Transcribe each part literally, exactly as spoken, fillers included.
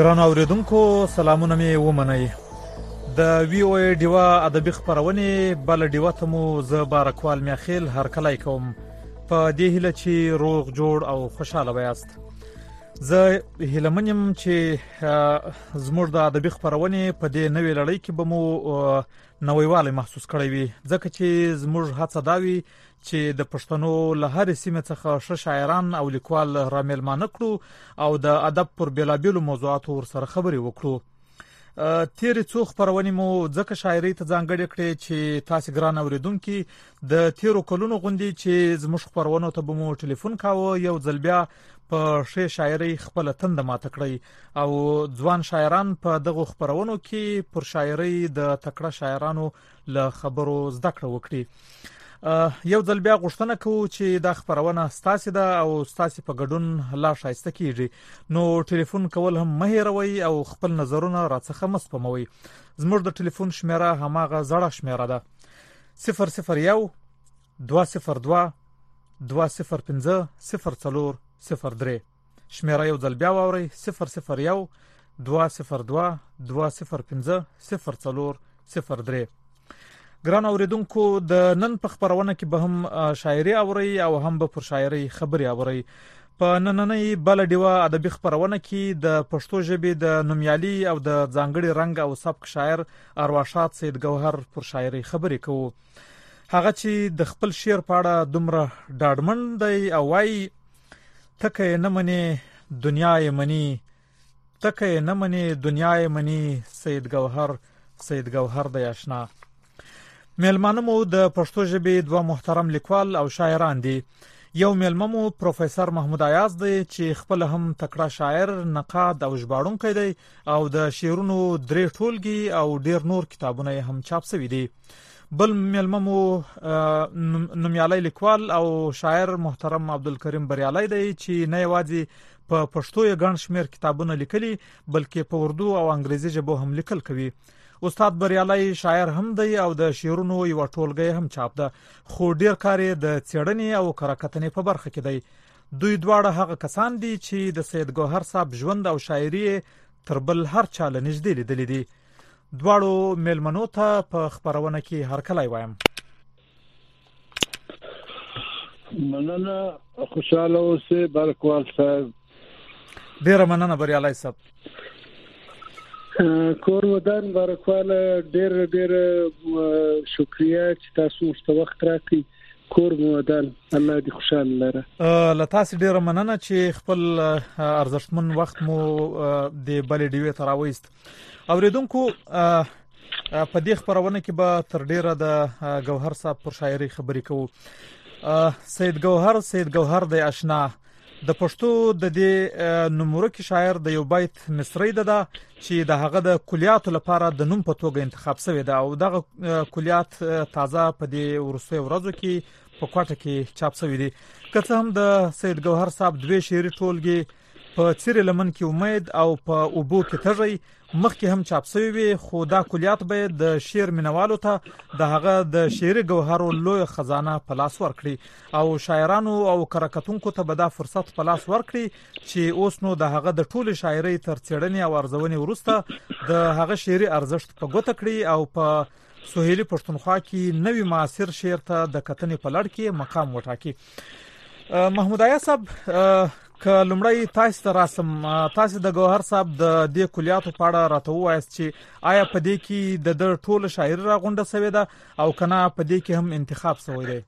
ګرانو اوریدونکو سلامونه مې ومنئ. د وی او ای ډیوا ادبي خپرونې بل ډیوا ته مو زه بارکوال میاخیل هرکلی کوم په دې هیله چې روغ جوړ او خوشاله ویاست. زه هیله من یم چې زموږ د ادبي خپرونې په دې نوې لړۍ کې به مو نویوالی محسوس کړی وي، ځکه چې زموږ هڅه دا وي چې د پښتنو له هرې سیمې څخه ښه شاعران او لیکوال رامیلمانه کړو او د ادب پر بېلابېلو موضوعاتو ورسره خبرې وکړو. تیرې څو خپرونې مو ځکه شاعرۍ ته ځانګړې کړې چې تاسې ګران اورېدونکي د تیرو کلونو غوندې چې زموږ خپرونو ته به مو ټلیفون کاوه، یو ځل بیا په ښې شاعرۍ خپله تنده ماته کړئ او ځوان شاعران په دغو خپرونو کې پر شاعرۍ د تکړه شاعرانو له خبرو زده کړه وکړي. یو ځل بیا غوښتنه کوو چې دا خپرونه ستاسې ده او ستاسې په ګډون لا ښایسته کیږي، نو ټلیفون کول هم مه هېروئ او خپل نظرونه راڅخه مه سپموئ. زموږ د ټلیفون شمیره هماغه زړه شمیره ده صفر صفر یو دوه صفر دوه دوه صفر پنځه صفر څلور صفر درې. شمیره یو ځل بیا واورئ صفر صفر یو دوه صفر دوه دوه صفر پنځه صفر څلور صفر درې. ګران اوریدونکو د نن په خپرونه کې به هم شاعري اورئ او هم به پر شاعري خبرې اورئ. په نننۍ بل ډیوا ادبي خپرونه کې د پښتو ژبې د نومیالي او د ځانګړي رنګ او سبک شاعر ارواښاد سید ګوهر پر شاعري خبرې کوو. هغه چې د خپل شعر په اړه دومره ډاډمن دی او وایي تکه یې نه منې دنیا یې مني، تکه یې نه منې دنیا یې مني، سید ګوهر سید ګوهر دی آشنا. میلمانه مو د پښتو ژبې دوه محترم لیکوال او شاعران دي. یو میلمه مو پروفیسور محمود ایاز دی چې خپل هم تکړه شاعر، نقاد او ژباړونکی دی او د شعرونو درې ټولګي او ډیر نور کتابونه هم چاپ شوي دي. بل میلمه مو نومیالی لیکوال او شاعر محترم عبدالکریم بریالی دی چې نه یوازې په پښتو یې ګڼ شمېر کتابونه لیکلي بلکې په اردو او انګریزي ژبو هم لیکل کوي. استاد بریالی شاعر هم دی او د شعرونو یو ټولګی هم چاپ ده، خو ډیر کار یې د څېړنې او کره په برخه کې دی. دوی دواړه هغه کسان دي چې د سید ګوهر صاحب ژوند او شاعري تر بل هر چا له نږدې لیدلي دي. دواړو میلمنو ته په خپرونه کې هرکلی وایم. مننه، خوشاله اوسئ بارکوال صاحب. ډیره مننه بریالی صاحب. کور ودان بارکواله، ډیر ډیر شکریه چې تاسو مشته وخت راکړئ. کور ودان، الله دې خوشاله لره. له تاسو ډیره مننه چې خپل ارزښتمن وخت مو د بلې ډیوې ته راوایست. اوریدونکو په دې خپرونه کې به تر ډیره د ګوهر صاحب پر شاعري خبرې کوو. سید ګوهر سید ګوهر دی آشنا. د پښتو د دې نومورکي شاعر د یو بیت مصرۍ ده ده چې د هغه د کلیاتو لپاره د نوم په توګه انتخاب شوی ده او دغه کلیات تازه په دې وروستیو ورځو کې په کوټه کې چاپ شوي دي. که څه هم د سید ګوهر صاحب دوې شعري ټولګې په څیرې لمن کې امید او په اوبو کې تږی مخکې هم چاپ شوي وي، خو دا کلیات به د شعر مینوالو ته د هغه د شعري ګوهرو لویه خزانه په لاس ورکړي او شاعرانو او کره کتونکو ته به دا فرصت په لاس ورکړي چې اوس نو د هغه د ټولې شاعرۍ تر څېړنې او ارزونې وروسته د هغه شعري ارزښت په ګوته کړي او په سهیلي پښتونخوا کې نوي معاصر شعر ته د کتنې په لړ کې مقام وټاکي. محمود ایاز صاحب، که لومړی تاسو ته راسم، تاسو د ګوهر صاحب د دې کلیاتو په اړه راته ووایاست چې آیا په دې کې د ده ټوله شاعري راغونډه شوې ده او که نه په دې کې هم انتخاب شوی دی؟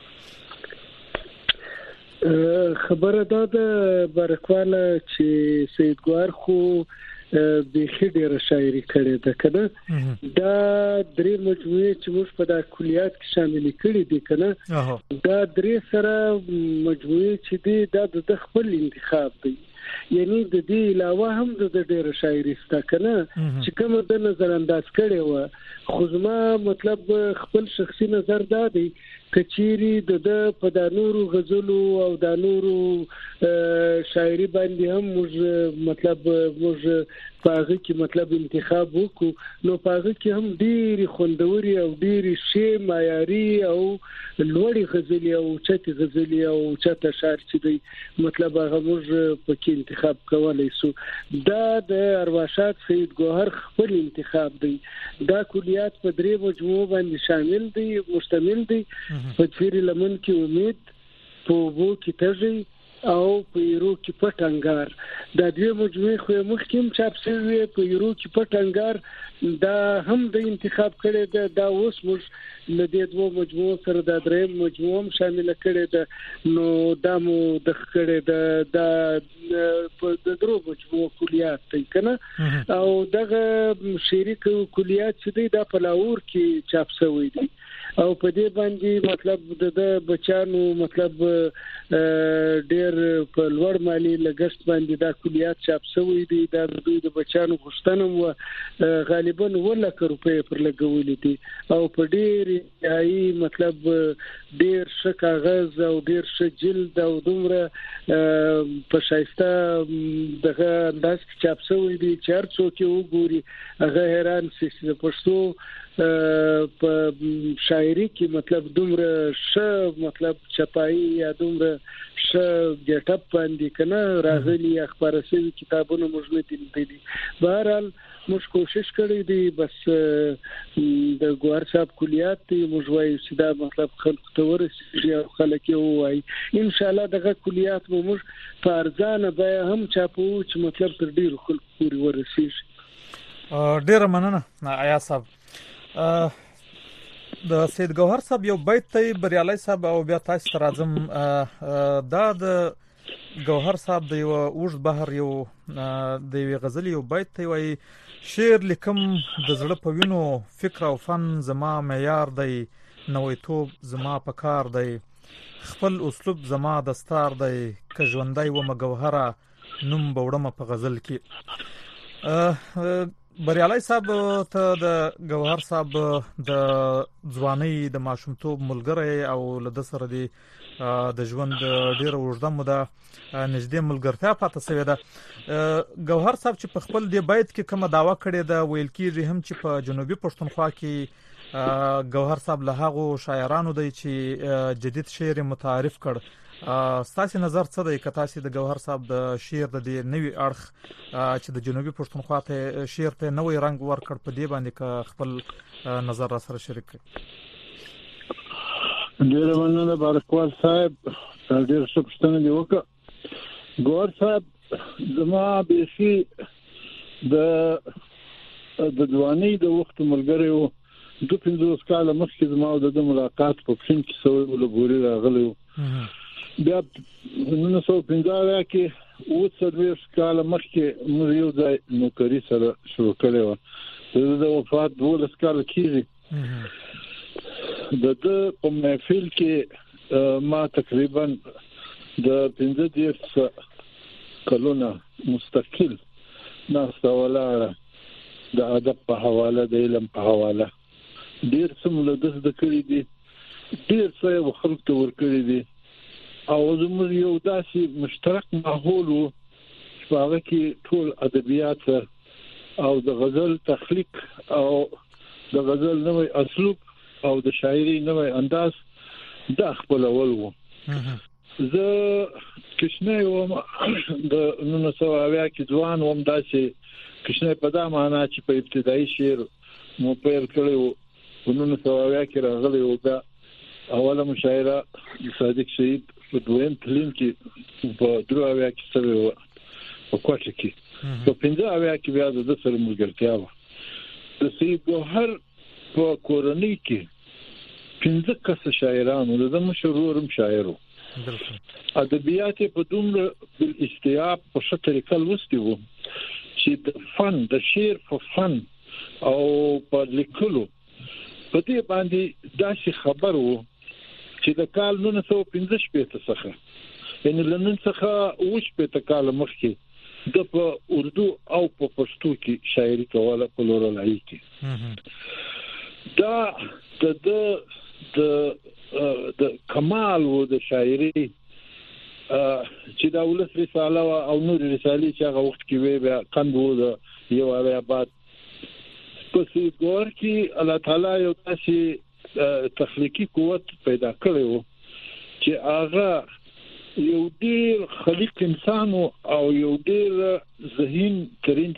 خبره دا ده بارکواله چې سید ګوهر خو بیخي ډیره شاعري کړې ده که نه. دا درې مجموعې چې موږ په دا کلیات کې شاملې کړي دي که نه، دا درې سره مجموعې چې دي دا د خپل انتخاب دی، یعنی د دې علاوه هم د ډیره شاعري شته که نه چې کومه د نظر انداز کړې وه. خو زما مطلب خپل شخصي نظر دا دی کچيري د په د نورو غزلو او د نورو شاعري باندې هم موږ مطلب موږ پاغه کې مطلب انتخاب وکړو نو پاغه کې هم ډېری خوندوري او ډېری شی معیاري او لوړي غزلي او چته غزلي او چته شعر چې دی مطلب هغه موږ په کې انتخاب کولای شو دا د ارواښاد سید ګوهر خپل انتخاب دی دا کلیات په درې مجموعو باندې شامل دي مشتمل دي په تفسیر لمن کې امید په وو کې تږي او په یورو کې پټنګار دا دوی مجموعه خو مخکیم چاپ شوی په یورو کې پټنګار دا هم د انتخاب کړي دا, دا اوس موږ لدې دوه مجموعو سره د درېم مجموعه هم شامل کړي دا نو دا مو د کړي دا د په درو مجموعو کلیات دی کنه او دغه شریک کلیات چې دی دا په لاهور کې چاپ شوی دی او په دې باندې مطلب د بچانو مطلب ډېر په لوړ مالی لګښت باندې دا کلیات چاپ شوی دي دا د دوی د بچانو غوښتنه و غالبا ولکه روپۍ پر لګولې دي او په ډېر یای مطلب ډېر ښه کاغذ او ډېر ښه جلد او دومره په شایسته دغه انداز کې چاپ شوی دي چې هر څوک یې وګوري هغه حیران شي چې پښتو په شاعري کې مطلب دومره ښه مطلب چپایي یا دومره ښه ګټ اپ باندې کنه راغلي اخبار شوی کتابونه موږ نه دي بهرحال موږ کوشش کړی دی بس د ګوهر صاحب کلیات دی موږ وایو چې دا مطلب خلک ته ورسیږي او خلک یې وایي ان شاء الله دغه کلیات موږ په ارزانه بیه هم چاپو چې مطلب تر ډیرو خلکو پورې ورسیږي ډیره مننه آیا صاحب د سید ګوهر صاحب یو بیت ته بریالي صاحب او بیا تاسو ته راځم دا د ګوهر صاحب د یو اوږد بحر یو د یو غزل یو بیت ته وایي شعر لیکم د زړه په وینو فکر او فن زما معیار دی نویتوب زما په کار دی خپل اسلوب زما دستار دی که ژوندی ومه ګوهره نوم به وړمه په غزل کې بریالي صاحب ته د ګوهر صاحب د ځواني د ماشومتوب ملګری او له سره دی د ژوند ډیره اوږده موده نږدې ملګرتیا پاتې شوې ده ګوهر صاحب چې په خپل دی بیت کې کومه داوا کړې ده ویل کېږي هم چې په جنوبي پښتونخوا کې ګوهر صاحب له هغو شاعرانو دی چې جدید شعر متعارف کړ ستاسو نظر څه دی که تاسو د ګوهر صاحب د شعر د دې نوې اړخ چې د جنوبي پښتونخوا ته شعر ته نوې رنگ ورکړ په دې باندې که خپل نظر را سره شریک کړئ ډیره مننه بارکوال صاحب ډیر ښه پوښتنه دی وکړه ګوهر صاحب زما بیخي د د ځوانۍ د وخت ملګری و دوه پنځوس کاله مخکې زما او د ملاقات په پښین کې سوی و لګوري راغلی و بیا نن سو پنځه کې او څلور کال مخکې موږ یو ځای نوکری سره شروع کړو د د وفات دولس کال کېږي د د په محفل کې ما تقریبا د پنځه دیرش کلونه مستقل ناسته ولاړه د ادب په حواله د علم په حواله ډیر څه مولدس د کړی دي ډیر څه خلک ته ور کړی دي او زموږ یو داسې مشترک ماحول وو چې هغه کې ټول ادبیات او د غزل تخلیق او د غزل نوې اسلوب او د شاعري نوې انداز د خپل اول وو زه کښنه وم د نن سو اویا کې ځوان وم داسې کښنه په دا معنا چې په ابتدایي شعر مو پیل کړو نن سو اویا کې راغلی و دا اوله مشاعره صادق شهید په دویم تلین کې په درو اویا کې سره و په کوټه کې په پنځه اویا کې بیا د سره ملګرتیا و د سید ګوهر په کورنۍ کې پنځه کس شاعرانو د مشهورم شاعرو ادبیات په دومره بل استیاب په څه طریقه لوستي وو چې د فن د شعر په فن او په لیکلو په دې باندې داسې خبر وو چې د کال نن سو پنځه شپږ څخه یعنی لنن څخه اوش په کال مخکې د په اردو او په پښتو کې شاعري کوله په لورلای کې دا د د د کمال و د شاعري چې دا ولس رساله او نور رسالي چې هغه وخت کې وي بیا کندو د یو اویا بعد په سیګور کې الله تعالی یو تاسو تخلیقي قوت پیدا کړو چې هغه یو ډیر خلیق انسان او یو ډیر ذهین ترين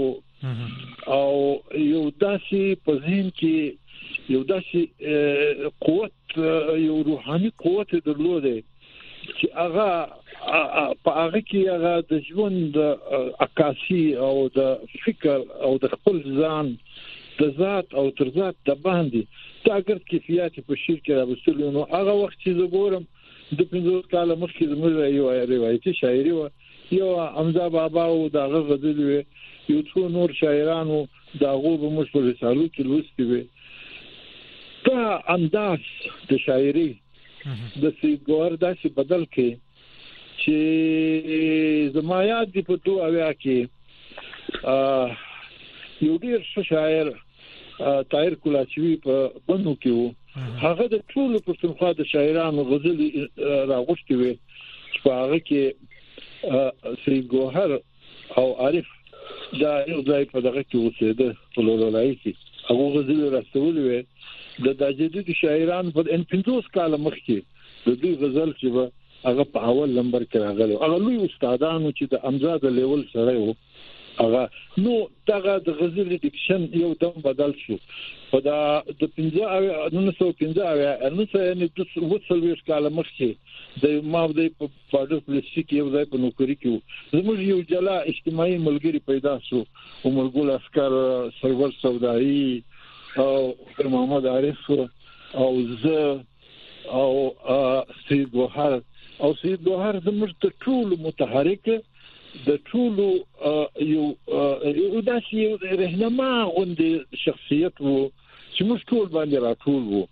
سره او یو داسې په ذهن کې یو داسې قوت یو روحاني قوت درلوده چې هغه په هغه کې هغه د ژوند عکاسي او د فکر او د خپل ځان د ذات او تر ذات د باندې دا اگر کیفیت په شیر کې راوستل نو هغه وخت چې زه ګورم د پنځه کال مخکې زموږ یو روایتي شاعري و یو حمزه بابا او دغه غزل وي یو څو نور شاعرانو دغه په مشهور رسالو کې لوستي وي دا انداز د شاعري د سیګور داسې بدل کې چې زمایات دی په دوه اویا کې یو ډیر ښه شاعر طاهر کلاچوي په بنو کې وو هغه د ټول پښتونخوا د شاعرانو غزل راغوښتي وي چې په هغه کې سیګور او عارف دا یو ځای په دغه کې اوسېده په لولای کې هغه غزل راستول وي د داجدي شاعران په ان پنځوس کال مخکې د دې غزل چې هغه په اول نمبر کې راغلی هغه لوی استادانو چې د امزاد لیول سره وو هغه نو دغه د غزل ډیکشن یو دم بدل شو په دا د پنځه نو څو پنځه نو څه نه د وڅلويش کال مخکې د ما د په پاډر پلیسټیک یو ځای په نوکری کې زموږ یو جلا اجتماعي ملګری پیدا شو عمر ګل اسکر سرور سودائی او محمد عارف او زه او سید ګوهر او سید ګوهر زموږ ته ټول متحرک د ټول یو یو داسې رهنما غوندې شخصیت وو چې موږ ټول باندې راټول وو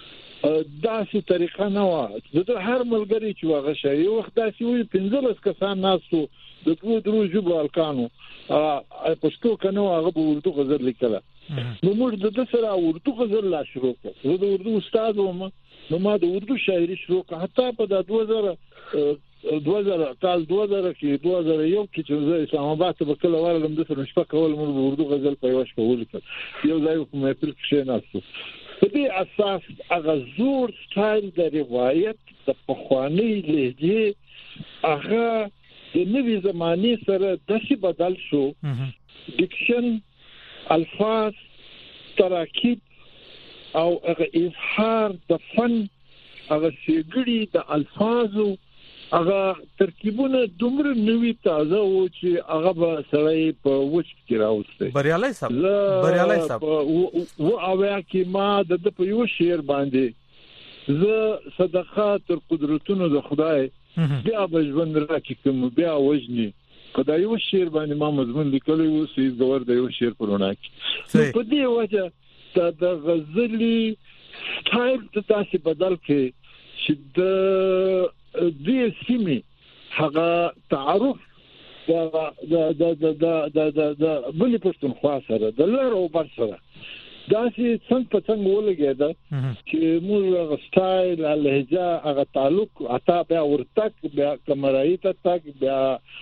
داسې طریقه نه و د هر ملګری چې هغه شي یو وخت داسې وي پنځلس کسان ناسو د دوه درو ژبو الکانو پښتو کنو هغه په اردو غزل لیکله نو موږ د سره اردو غزل لا شروع کړو زه د اردو استاد وم نو ما د اردو شاعري شروع کړه حتی په د دوه زره دوه زره کال دوه زره کې دوه زره یو کې چې زه اسلام آباد ته کله ورغلم د سره شپه کول موږ د اردو غزل په یو شپه ولیکل یو ځای په مې پر کې ناسو په دې اساس هغه زور سټایل د روایت د پخوانی لهجه هغه د نوې زمانه سره داسې بدل شو ډیکشن الفاظ تراکیب او هغه اظهار د فن هغه سیګړي د الفاظو هغه ترکیبونه دومره نوې تازه و چې هغه به سړی په وچ کې راوستي بریالي صاحب بریالي صاحب و اویا کې ما د په یو شعر باندې زه صدقه تر قدرتونو د خدای بیا به ژوند راکې کوم بیا وجني کله یو شعر باندې ما مضمون لیکلی و سید ګور د یو شعر پرونه کې په دې وجه د غزلي سټایل د تاسو بدل کې چې د دې سیمه هغه تعارف د د د د د د د بلې پښتونخوا سره د لر او بر سره داسې څنګه په څنګه ولګیدا چې موږ غسټایل لهجه هغه تعلق عطا بیا ورتک بیا کمرای ته تک بیا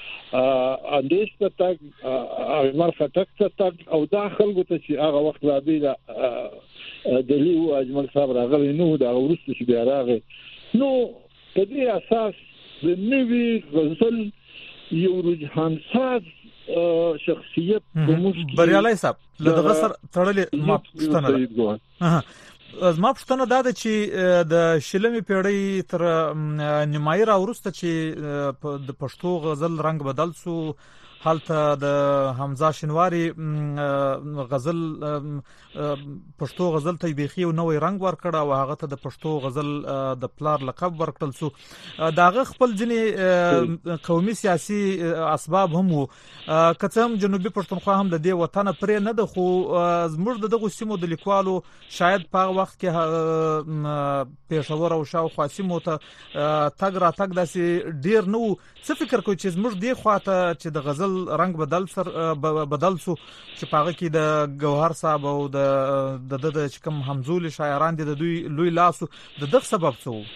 اندیش ته تک مرفه تک ته تک او داخل غته چې هغه وخت لا دی د لیو اجمل صاحب راغلی نو دا ورسته چې بیا راغی نو په دې اساس د نوې غزل یو رجحان ساز شخصیت بریالي صاحب لدغه سر تړلې ما پښتنه زما پښتنه دا ده چې د شلمې پیړۍ تر نیمایي را ورسته چې د پښتو غزل رنگ بدل سو حالته د حمزه شینواری غزل پښتو غزل ته بيخي نو رنگ ورکړه او هغه ته د پښتو غزل د پلار لقب ورکړل سو داغه خپل ځنی قومي سیاسي اسباب هم کڅم جنوبي پښتونخوا هم د دې وطن پرې نه د خو زموږ دغه سیمو د لیکوالو شاید په وخت کې پېښور او شاوخوا سیمو ته تګ را تګ داسې ډیر نو څه فکر کوي چې زموږ دی خواته چې د غزل غزل رنگ بدل سر بدل سو چې پاغه کې د گوهر صاحب او د د د کوم همزول شاعران دي د دوی لوی لاسو د دغه سبب څه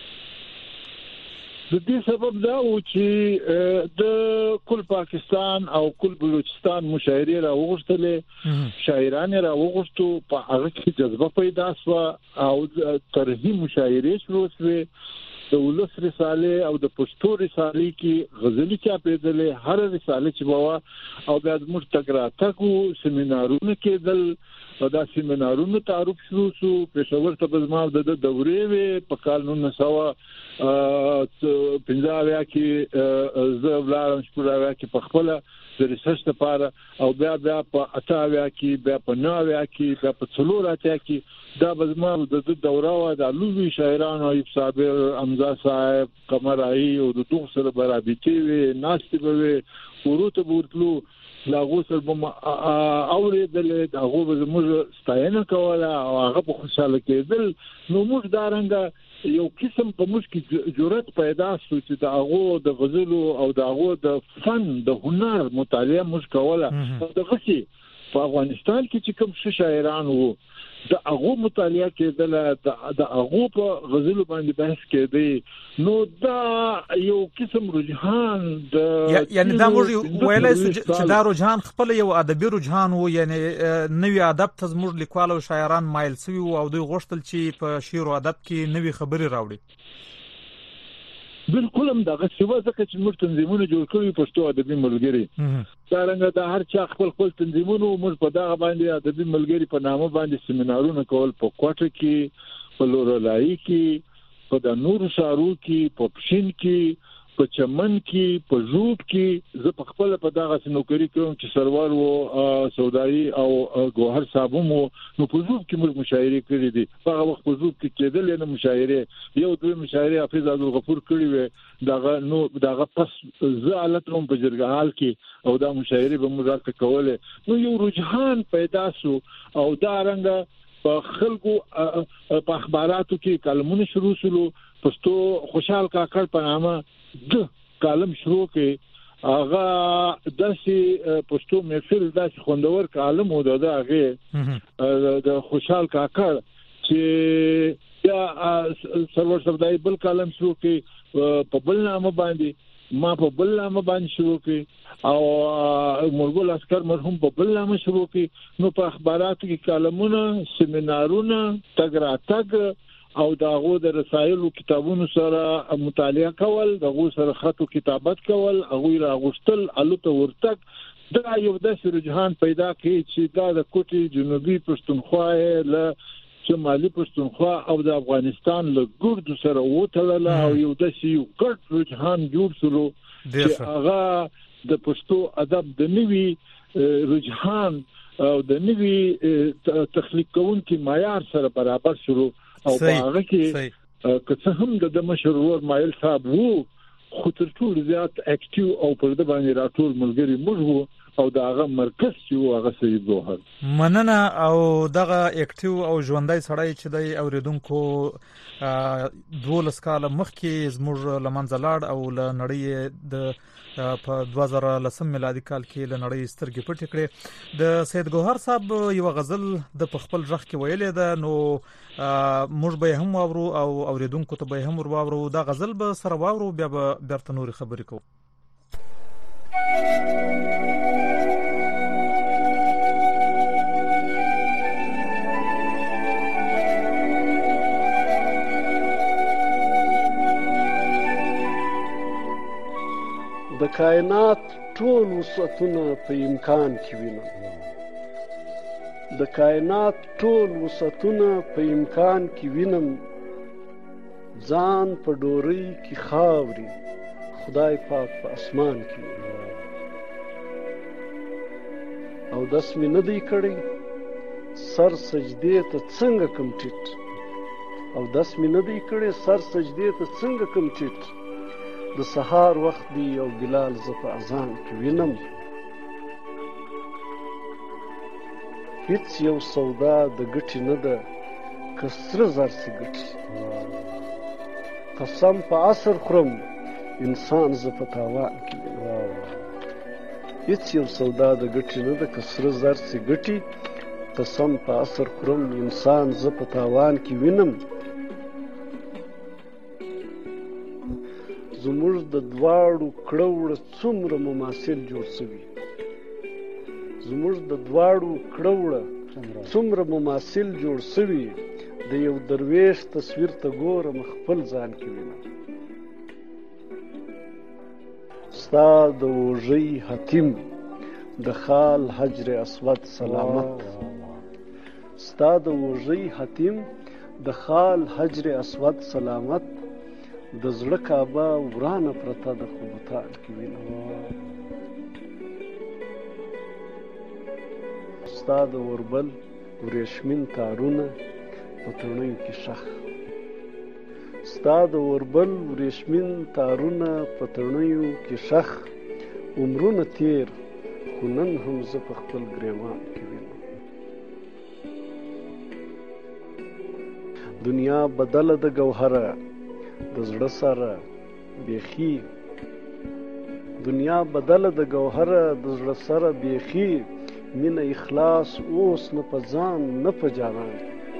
د دې سبب دا و چې د کل پاکستان او کل بلوچستان مشاعرې را وغوښتلې شاعران را وغوښتو په هغه کې جذبه پیدا شو او طرحي مشاعرې شروع شوې د ولس رساله او د پښتو رسالې کې غزلي چاپېدلې هر رساله چې بوا او بیا موږ تګراتکو سیمینارونه کېدل او دا سیمینارونو تعارف شروع شو پېښور ته بزما د دورې وې په کال نولس سوه پنځه اویا کې زه ولارم شپږ کې په خپل د ریسرچ لپاره او بیا بیا په اته اویا کې بیا په نو اویا کې بیا په څلور اتیا کې دا بزما د دوره او د لوی شاعرانو ایب صابر امزا صاحب قمرای او د دوه سره برابرتي وي ناشته به ورته ورتلو لاغو سره به اورېدل دا هغه زموږ ستاینه کوله او هغه په خوشاله کېدل نو موږ دا رنګه یو قسم په موږ کې جرأت پیدا شو چې د هغه د غزلو او د هغه د فن د هنر مطالعه موږ کوله دغه شي په افغانستان کې چې کوم شاعران وو د هغه مطالعه کېدل د هغه په غزلو باندې بحث کېدی نو دا یو قسم رجحان د یعنی دا موږ ویلای شو چې دا رجحان خپل یو ادبي رجحان وو یعنی نوې ادب ته زموږ لیکوال او شاعران مایل شوي او دوی غوښتل چې په شعر او ادب کې نوې خبرې راوړي بالکل هم دا غوښتنه ځکه چې موږ تنظیمونه جوړ کړو پښتو ادبي ملګری دا رنګه د هر چا خپل خپل تنظیمونه موږ په دغه باندې ادبي ملګری په نامه باندې سیمینارونه کول په کوټه کې په لورلای کې په د نور شارو کې په پښین کې په چمن کې په ژوب کې زه په خپل په دغه نوکری کوم چې سرور وو سودايي او گوهر صاحب مو نو په ژوب کې موږ مشاعرې کړې دي هغه وخت په ژوب کې کېدل نه مشاعرې یو دوه مشاعرې حافظ عبدالغفور کړې وې دغه نو دغه پس زه الاتروم په جرګهال کې او دا مشاعرې به موږ راته کوله نو یو رجحان پیدا شو او دا رنګه په خلکو په اخباراتو کې کلمونه شروع شول پښتو خوشحال کاکړ په نامه د کالم شروع کې هغه داسې پښتو محفل داسې خوندور کالم و د هغه د خوشحال کاکړ چې یا سرور سردای بل کالم شروع کې په بل نامه باندې ما په بل نامه باندې شروع کې او مرګل اسکر مرحوم په بل نامه شروع کې نو په اخباراتو کې کالمونه سیمینارونه تګراتګ او داغه د رسایلو کتابونو سره مطالعه کول دغه سره خط او کتابت کول هغه راغشتل الوته ورتک دا یو داسې رجحان پیدا کړي چې دا د کوټي جنوبي پښتونخوا له شمالي پښتونخوا او د افغانستان له ګردو سره وټلل او یو داسې یو ګډ رجحان جوړ شو چې هغه د پښتو ادب د نوي رجحان او د نوي تخلیق کوونکي معیار سره برابر شروع او هغه کې که هم د مشرور مایل صاحب وو خو تر ټولو زیات اکټیو او پر د باندې راټول ملګری موږ وو او داغه مرکز چې هغه سید جوهر مننه او دغه اکټیو او ژوندۍ سړی چې د اوریدونکو دولس کال مخکې زموږ لمنځه لاړ او ل نړۍ د په دوه زره لسم میلادي کال کې ل نړۍ سترګې پټې کړې د سید جوهر صاحب یو غزل د خپل ژغ کې ویلې ده نو موږ به هم واورو او اوریدونکو ته به هم ورواورو دا غزل به سره واورو بیا به بیرته نور خبرې کوو د کائنات ټول وسعتونه په امکان کې وینم د کائنات ټول وسعتونه په امکان کې وینم ځان په ډورۍ کې خاوري خدای پاک په اسمان کې وینم او داس مې نه دی کړی سر سجدې ته څنګه کم ټیټ او داس مې نه دی کړی سر سجدې ته څنګه کم ټیټ د سهار وخت دی او بلال زه په اذان کې وینم هیڅ یو سودا د ګټې نه ده که سره زر سي ګټي قسم په عصر خورم انسان زه په تاوان کې وینم هیڅ یو سودا د ګټې نه ده که سره زر سي ګټي قسم په اثر خورم انسان زه په تاوان کې وینم زموږ د دواړو کړه وړه څومره مماثل جوړ سوي زموږ د دواړو کړه وړه څومره مماثل جوړ سوي د یو درویش تصویر ته ګورم خپل ځان کې وینم ستا د اوږۍ حتیم د خال حجر اسود سلامت ستا د اوږۍ حتیم د خال حجر اسود سلامت د زړه کعبه ورانه پرته د خو بوتان کې وینم ستا د اوربل ورېښمین تارونه په تڼیو کې شخ ستا د اوربل ورېښمین تارونه په تڼیو کې شخ عمرونه تیر خو نن هم زه په خپل ګریوان کې وینم دنیا بدله د ګوهره د زړه سره بیخي دنیا بدله د ګوهره د زړه سره بیخي مینه اخلاص اوس نه په ځان نه په جانان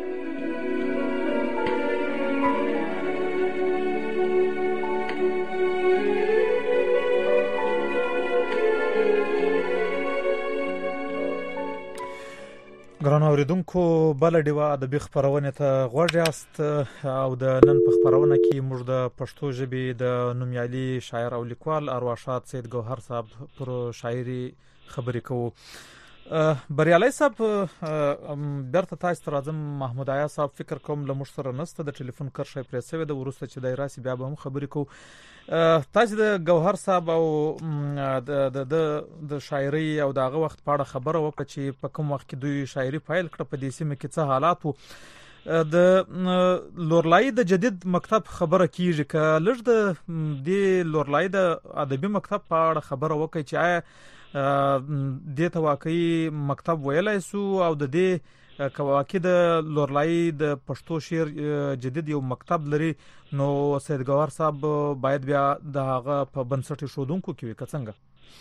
ګرانو اورېدونکو بله ډیوه ادبي خپرونې ته غوږ یاست او د نن په خپرونه کې موږ د پښتو ژبې د نومیالي شاعر او لیکوال ارواښاد سید ګوهر صاحب پر شاعري خبرې کوو بریالي صاحب بیرته تاسو ته راځم محمود آیا صاحب فکر کوم له موږ سره نسته د ټلیفون کرښه پرې سوې ده وروسته چې دی راسي بیا به هم خبرې کوو تاسو د ګوهر صاحب او د د د شاعري او دغه وخت په اړه خبره وکړه چې په کوم وخت کې دوی شاعري فایل کړه په دې سیمه کې څه حالات وو د لورلای د جدید مکتب خبره کیږي که لږ د دې لورلای د ادبي مکتب په اړه خبره وکړي چې آیا دې ته واقعي مکتب ویلای سو او د دې که واقعي د لورلای د پښتو شعر جدید یو مکتب لري نو سید ګوهر صاحب باید بیا د هغه په بنسټ ښودونکو کې وي که څنګه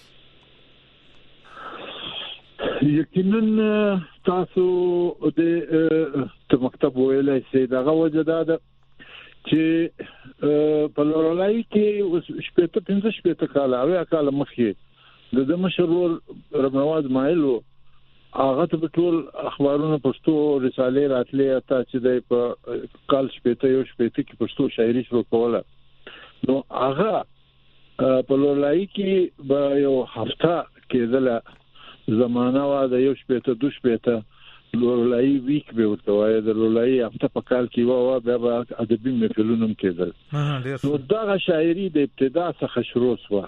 یقینا تاسو د مکتب ویلای سي دغه وجه دا ده چې په لورلای کې شپږ پنځه شپږ کاله او کاله مخکې د د مشرور ربنواز مایلو هغه ته ټول اخبارونه پښتو رسالې راتلې اته چې د کال شپږ یو شپږ کې پښتو شاعري شروع کوله نو هغه په لورلای کې به یو هفته کېدله زمانہ وا د یو شپږ دو شپږ لورلای ویک به وتوای د لورلای هفته په کال کې و بیا به ادبي محفلونه کېدل نو دا شاعري د ابتدا څخه شروع شوه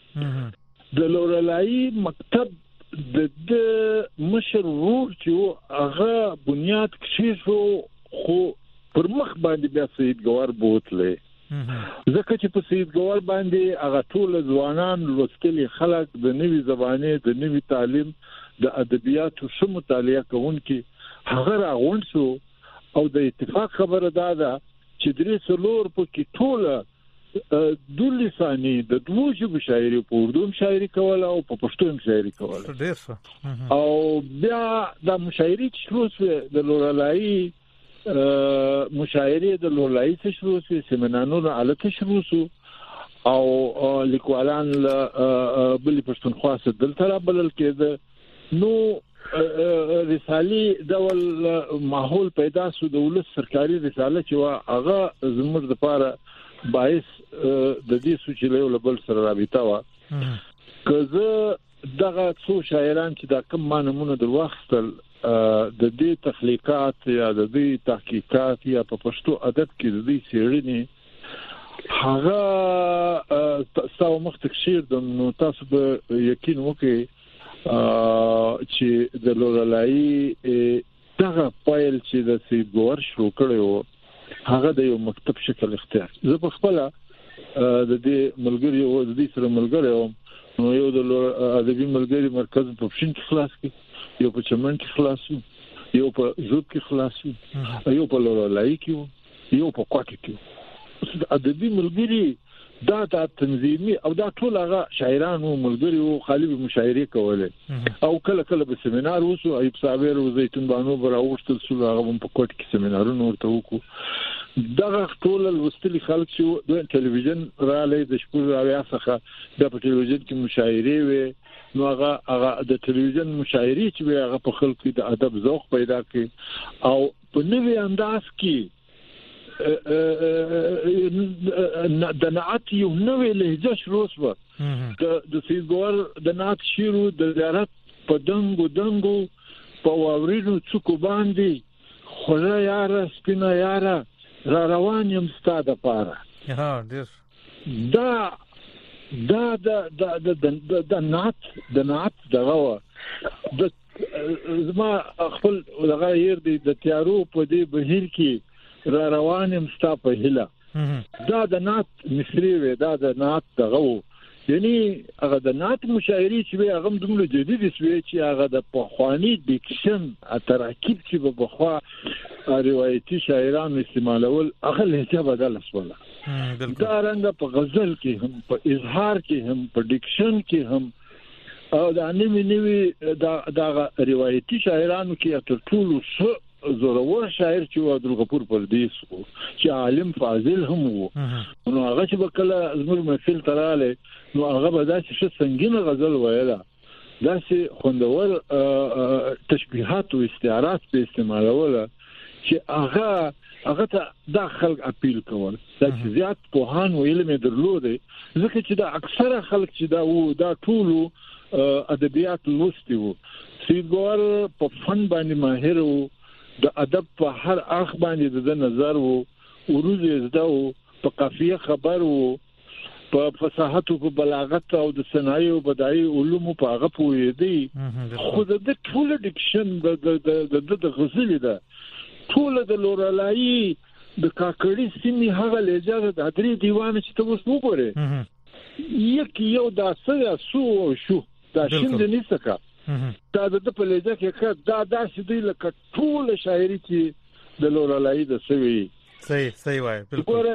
د لورلای مکتب د د مشر ورور چې هغه بنیاد کښې خو پر مخ باندې بیا سید ګوهر بوتلې ځکه چې په سید ګوهر باندې هغه ټول ځوانان لوستلي خلک د نوي زبانې د نوي تعلیم د ادبیاتو څه مطالعه کوونکي هغه راغونډ شو او د اتفاق خبره دا ده چې درې څلور پکې ټوله دو لساني د دوه ژبو شاعري په اردو شاعري کوله او په پښتو شاعري کوله او بیا د مشاعري شروع د لورلای مشاعري د لورلای څخه شروع شو سیمینارونه الته شروع شو او لیکوالان بل پښتونخوا څخه دلته را بلل کېده نو رسالي ډول ماحول پیدا شو د ولس سرکاري رساله چې هغه زموږ لپاره باعث د دې سوچ له بل سره رابطه وا کزه دغه څو شاعران چې دا کوم مانمونه درواخستل د دې تخلیقات یا د دې تحقیقات یا په پښتو ادب کې د دې سیرنی هغه تاسو مخته شیر د نو تاسو به یقین وکړئ چې د لورلای دغه فایل چې د سید ګوهر شروع کړو هغه د یو مکتب شکل اختیار زه په خپل د دې ملګری او د دې سره ملګری نو یو د ادبي ملګری مرکز په پښین کې خلاص کی یو په چمن کې خلاص یو په زوب کې خلاص یو په لورلای کې یو په کوټه کې ادبي ملګری دا د تنظیمي او دا ټول هغه شاعرانو ملګری او خالي مشاعري کوله او کله کله به سیمینار وسو ایوب صابر او زیتون بانو براوشتل سو هغه په کوټ کې سیمینارونه ورته وکړو دا ټول الوستلي خلک چې د ټلویزیون را لې د شپږ راویا څخه د ټلویزیون کې مشاعري وي نو هغه هغه د ټلویزیون مشاعري چې هغه په خلکو د ادب ذوق پیدا کړي او په نوې انداز کې د نعت یو نوې لهجه شروع شوه د سیدګور د نعت شیرو د زیارت په دنګو دنګو په واورینو څوکو باندې خوږه یاره سپینه یاره را روان یم ستا دپاره ها ډېر دا دا د د د د نعت د نعت دغه و د زما خپل دغه ير دی د تیارو په دې بهیر کې را روانم ستا په هله دا د نعت مصری وی دا د نعت دغه و یعنی هغه د نعت مشاعري چې هغه دومره جديد شوی چې هغه د پخوانی ډیکشن ترکیب چې په بخوا روایتي شاعرانو استعمالول هغه لهجه بدل شوله دا رنګ په غزل کې هم په اظهار کې هم په ډیکشن کې هم او د انمي نیوي دا روایتي شاعرانو کې تر ټولو څو زورور شاعر چې و عبدالغفور پردیس و چې عالم فاضل هم و نو هغه چې بکله زموږ محفل تراله نو هغه به داسې څه سنگینه غزل ویله داسې خوندور تشبیهات او استعارات په استعمالوله چې هغه هغه ته دا خلک اپیل کول دا چې زیات پوهان او علم درلوده ځکه چې دا اکثره خلک چې دا و دا ټولو ادبیات لوستي وو سیدګور په فن باندې ماهر وو د ادب په هر اخ باندې د نظر وو وروز زده وو په قافیه خبر وو په فصاحت او په بلاغت او د صنایع او بدایي علوم په هغه پوهېدی خو د ټول ډیکشن د د د د غزل ده ټول د لورلای د کاکړي سیمې هغه لهجه د درې دیوان چې ته اوس وګورې یک یو دا سره سو شو دا شند نسکا دا د په لهجه کې دا داسې دی لکه ټول شاعري چې د لورلای د سوي صحیح صحیح وای بالکل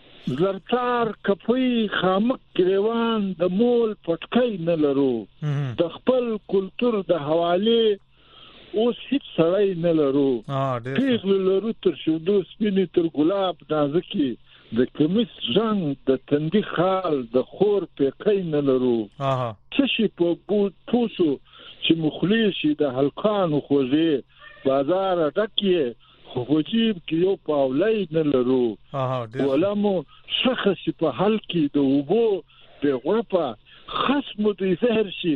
زرتار کپی خامک گریوان د مول پټکای نه لرو د خپل کلچر د حواله اوس هیڅ سړی نه لرو پیغل لرو تر شودو سپینې تر ګلاب نازکی د کمیس رنگ د تندي خال د خور پکای نه لرو څه شي په بوت پوسو چې مخلیشي د هلکانو خوځي بازار ډکیه خو وجيب کې یو پاولای نه لرو ولمو شخص په حل کې د وبو په غرفه خصم د زهر شي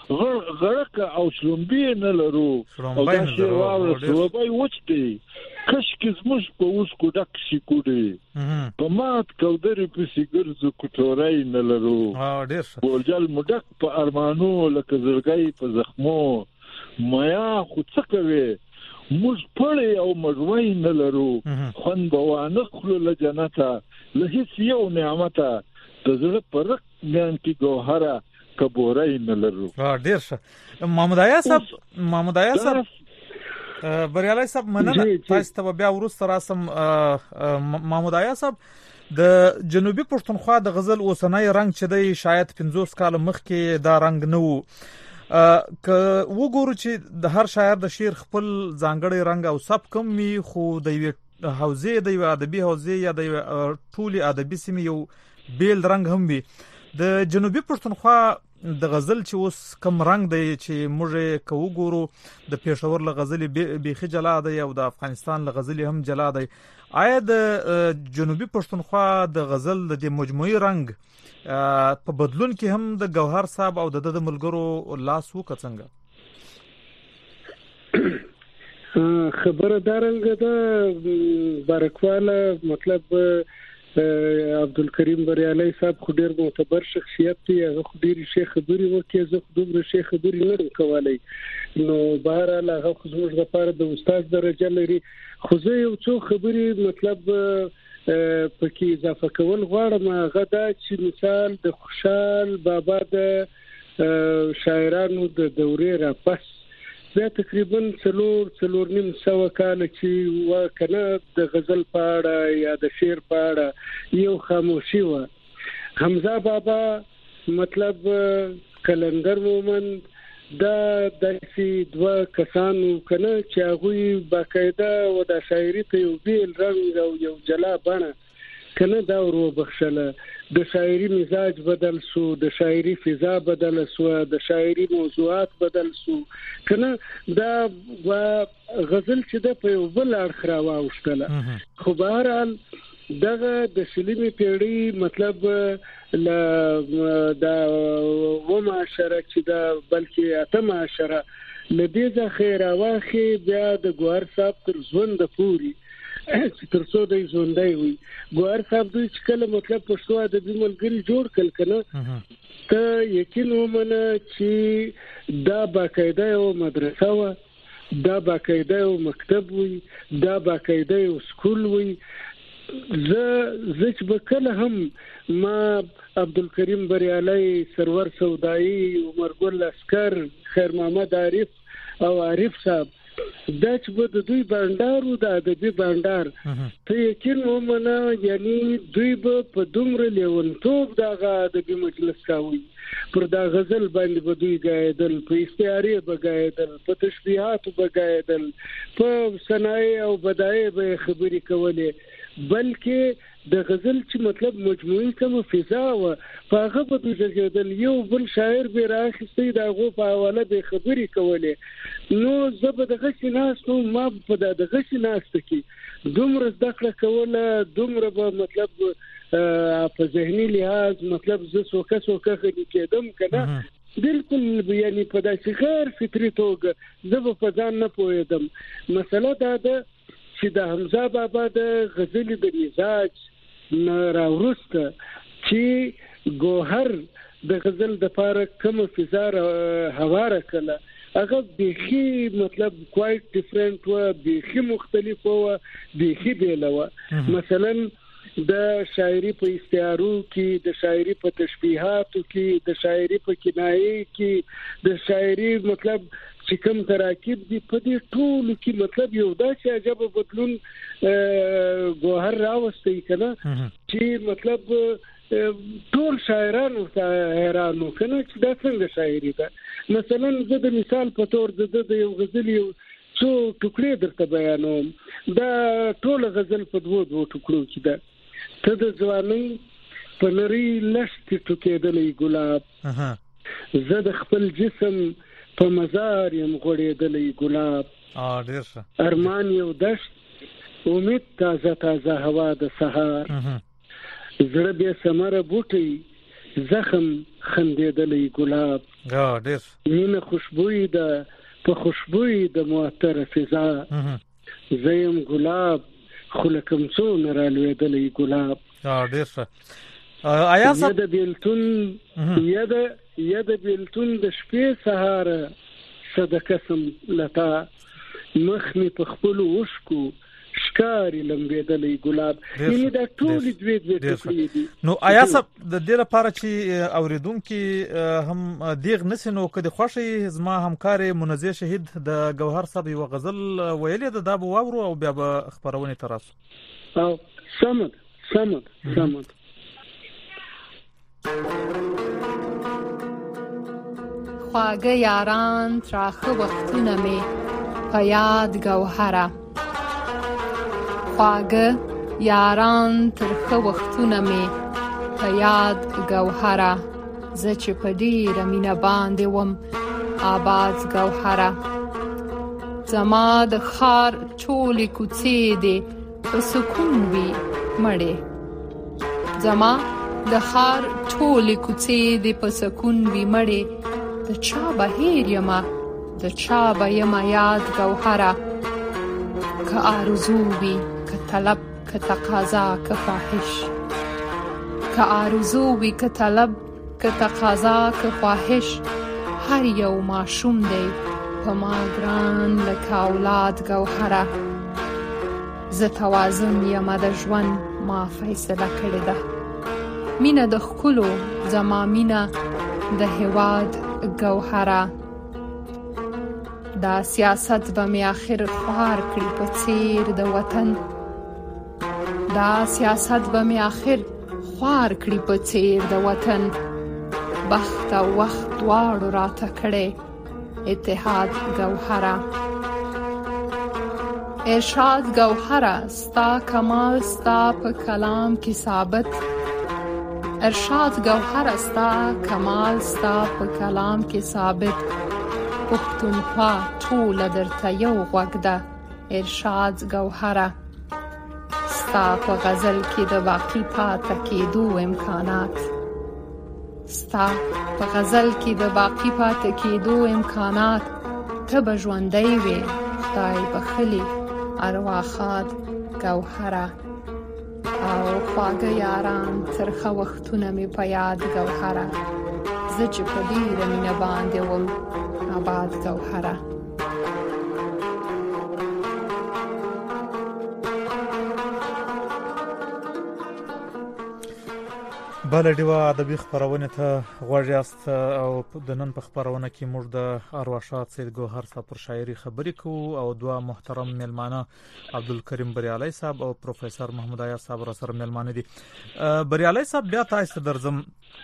غرق او شلمبي نه لرو او دا شی واو شلمبي وچتي کش کې زموږ په اوس کو ډک شي کوډي په مات کودري په سیګرزو کوټورای نه لرو ها ډیر ګولجل مډک په ارمانو لکه زړګي په زخمو مایا خو څه کوي موږ پړې او مړوي نه لرو خون بوانه خلو له جنته له هیڅ یو نعمت د زړه پر ځان کې ګوهره کبورای نه لرو ها ډیر ښه محمد آیا صاحب محمد آیا صاحب بریالي صاحب مننه تاسو ته بیا ورسره راسم محمد آیا صاحب د جنوبي پښتونخوا د غزل اوسنۍ رنگ چې دی شاید پنځوس کال مخکې دا رنگ نه وو که وګورو چې د هر شاعر د شعر خپل ځانګړی رنگ او سبک هم وي خو د یو حوزې د یو ادبي حوزې یا د ټولي ادبي سیمې یو بیل رنگ هم وي د جنوبي پښتونخوا د غزل چې اوس کم رنگ دی چې موږ کو وګورو د پېښور له غزلې بیخي جلا دی او د افغانستان له غزلې هم جلا دی آیا د جنوبي پښتونخوا د غزل د مجموعي رنگ په بدلون کې هم د گوهر صاحب او د د ملګرو لاس وکړ څنګه خبره دارنګه ده بارکواله مطلب عبدالکریم بریالي صاحب خو ډیر معتبر شخصیت دی هغه خو ډیر شي خبري وکړي زه خو دومره شي خبري نه کولای نو بهر هغه خو زموږ لپاره د استاد درجه لري خو زه یو څو خبري مطلب پکې اضافه کول غواړم هغه دا چې مثال د خوشحال بابا د شاعرانو د دورې را پس دا تقریبا څلور څلور نیم سو کال چې و کنه د غزل په اړه یا د شعر په اړه یو خاموشي و حمزه بابا مطلب کلندر مومن دا داسې دوه کسانو کنه چې هغه باقاعده و د شاعري ته یو بیل رنګ او یو جلا بڼه کنه دا ورو بخښله. د شاعري مزاج بدل سو، د شاعري فضا بدل سو، د شاعري موضوعات بدل سو کنه دا غزل چې د په یو بل اړخ راوښتله. خو بهرحال دغه د سلیمي پیړۍ مطلب لا دا و معاشره چې دا بلکې اته معاشره لدې ځخه راوخی بیا د ګوهر صاحب تر ژوند پوري چې تر څو د ژوندۍ وي. ګوهر صاحب دوی چې کله مطلب پښتو ادبي ملګری جوړ کړ کنه ته یقین ومنه چې دا باقاعده یو مدرسه و، دا باقاعده یو مکتب وي، دا باقاعده یو سکول وي. زه زه چې بکله هم ما عبدالکریم بریالی، سرور سودایی، عمر ګل اسکر، خیر محمد عارف او عارف صاحب دا چې به د دوی بانډار و د ادبي بانډار ته یقین ومنه یعنی دوی به په دومره لیونتوب دغه ادبي مجلس کاوي. پر دا غزل باندې به دوی ګایدل، په استعارې به ګایدل، په تشبیهاتو به ګایدل، په صنایع او بدایع به خبرې کولې. بلکې د غزل چې مطلب مجموعي کوم فضا و په هغه په دغه یو بل شاعر به راخستې دا غو په حواله به خبرې کولې. نو زه به دغه شناس نو ما په دغه شناس کې دومره ذکر کوله، دومره به مطلب په ذهني لحاظ مطلب زه سوکه سوکه غږی کېدم کنه بالکل یعنی په داسې غیر فطري توګه زه په ځان نه پوهېدم. مسله دا ده چې د حمزه بابا د غزل د مزاج نه راوروسته چې ګوهر د غزل د پاره کوم فضا هواره کله هغه بيخي مطلب کوایټ ډیفرنٹ و، بيخي مختلف و، بيخي بیل و. مثلا د شاعري په استعارو کې، د شاعري په تشبیهاتو کې، د شاعري په کنایه کې، د شاعري مطلب چې کوم تراکیب دي په دې ټول کې مطلب یو داسې عجب بدلون ګوهر راوستي کنه چې مطلب ټول شاعرانو حیرانو کنه چې دا څنګه شاعري ده. مثلا زه د مثال په تور د یو غزل یو څو ټوکړې درته بیانوم. دا ټول غزل په دوه دوه ټوکړو کې ده. ته د ځوانۍ په نری لښتې ټوکېدلې ګلاب، زه د خپل جسم په مزار يم غوړېدلې ګلاب. ا ډیر ښه. ارمان یو دشت، امید تازه تازه هوا د سهار، زړه به سمره بوټي زخم خندېدلې ګلاب. ا ډیر. مینه خوشبوئی ده په خوشبوئی د معطر فضا، زیم ګلاب خلکم څو نه رالوېدلې ګلاب. ا ډیر ښه. آیا صاحب د بیلتون یا د یا د بیلتون د شپې سهار صدقه سم لتا، مخ می په خپل وشکو شکاري لمبېدلې ګلاب. یعنی دا ټول دوی دوی ټوکې دي. نو آیا صاحب د دې لپاره چې اوریدونکو هم دیغ نسنو کده خوشي زما همکار منزه شهید د ګوهر صاحب یو غزل ویلې د دابو واورو او بیا به خبرونه تراسو. او سمد سمد سمد. خواږه یاران تراخه وختونه می په یاد ګوهره، خواږه یاران ترخه وختونه می په یاد ګوهره، زه چې په ډیره مینه باندې وم آباد ګوهره. زما د ښار ټولې کوڅې دې په سکون وي مړې، زما د ښار ټولې کوڅې دې په سکون وي مړې، د چا بهیر یما د چا به یما یاد ګوهره. که آرزو وي که طلب که تقاضا که خواهش، که آرزو وي که طلب که تقاضا که خواهش، هر یو ماشوم دی په ما ګران لکه اولاد ګوهره. زه توازن یما د ژوند ما فیصله کړې ده، مینه د ښکلو زما مینه د هیواد ګوهره. دا سیاست به می آخر خوار کړي په څیر د وطن، دا سیاست به می آخر خوار کړي په څیر د وطن بخت او وخت دواړو راته کړی اتحاد گوهره ارشاد گوهره ستا کمال ستا په کلام کې ثابت ارشاد گوهره ستا کمال ستا په کلام کې ثابت پښتونخوا ټوله درته یو غوږ ده ارشاد گوهره ستا په غزل کې د باقی پاتې کېدو امکانات ستا په غزل کې د باقی پاتې کېدو امکانات ته به ژوندی وې خدای بخلي ارواښاد گوهره او خواږه یاران ترخه وختونه مې په یاد گوهره زه چې په ډېره مینه باندې وم آباد گوهره بله ډیوه ادبي خپرونې ته غوږ یاست او د نن په خپرونه کې موږ د ارواښاد سید ګوهر صاحب پر شاعري خبرې کوو او دوه محترم میلمانه عبدالکریم بریالي صاحب او پروفیسور محمود عیاض صاحب را سره میلمانه دي. بریالي صاحب بیا تاسو ته درځم.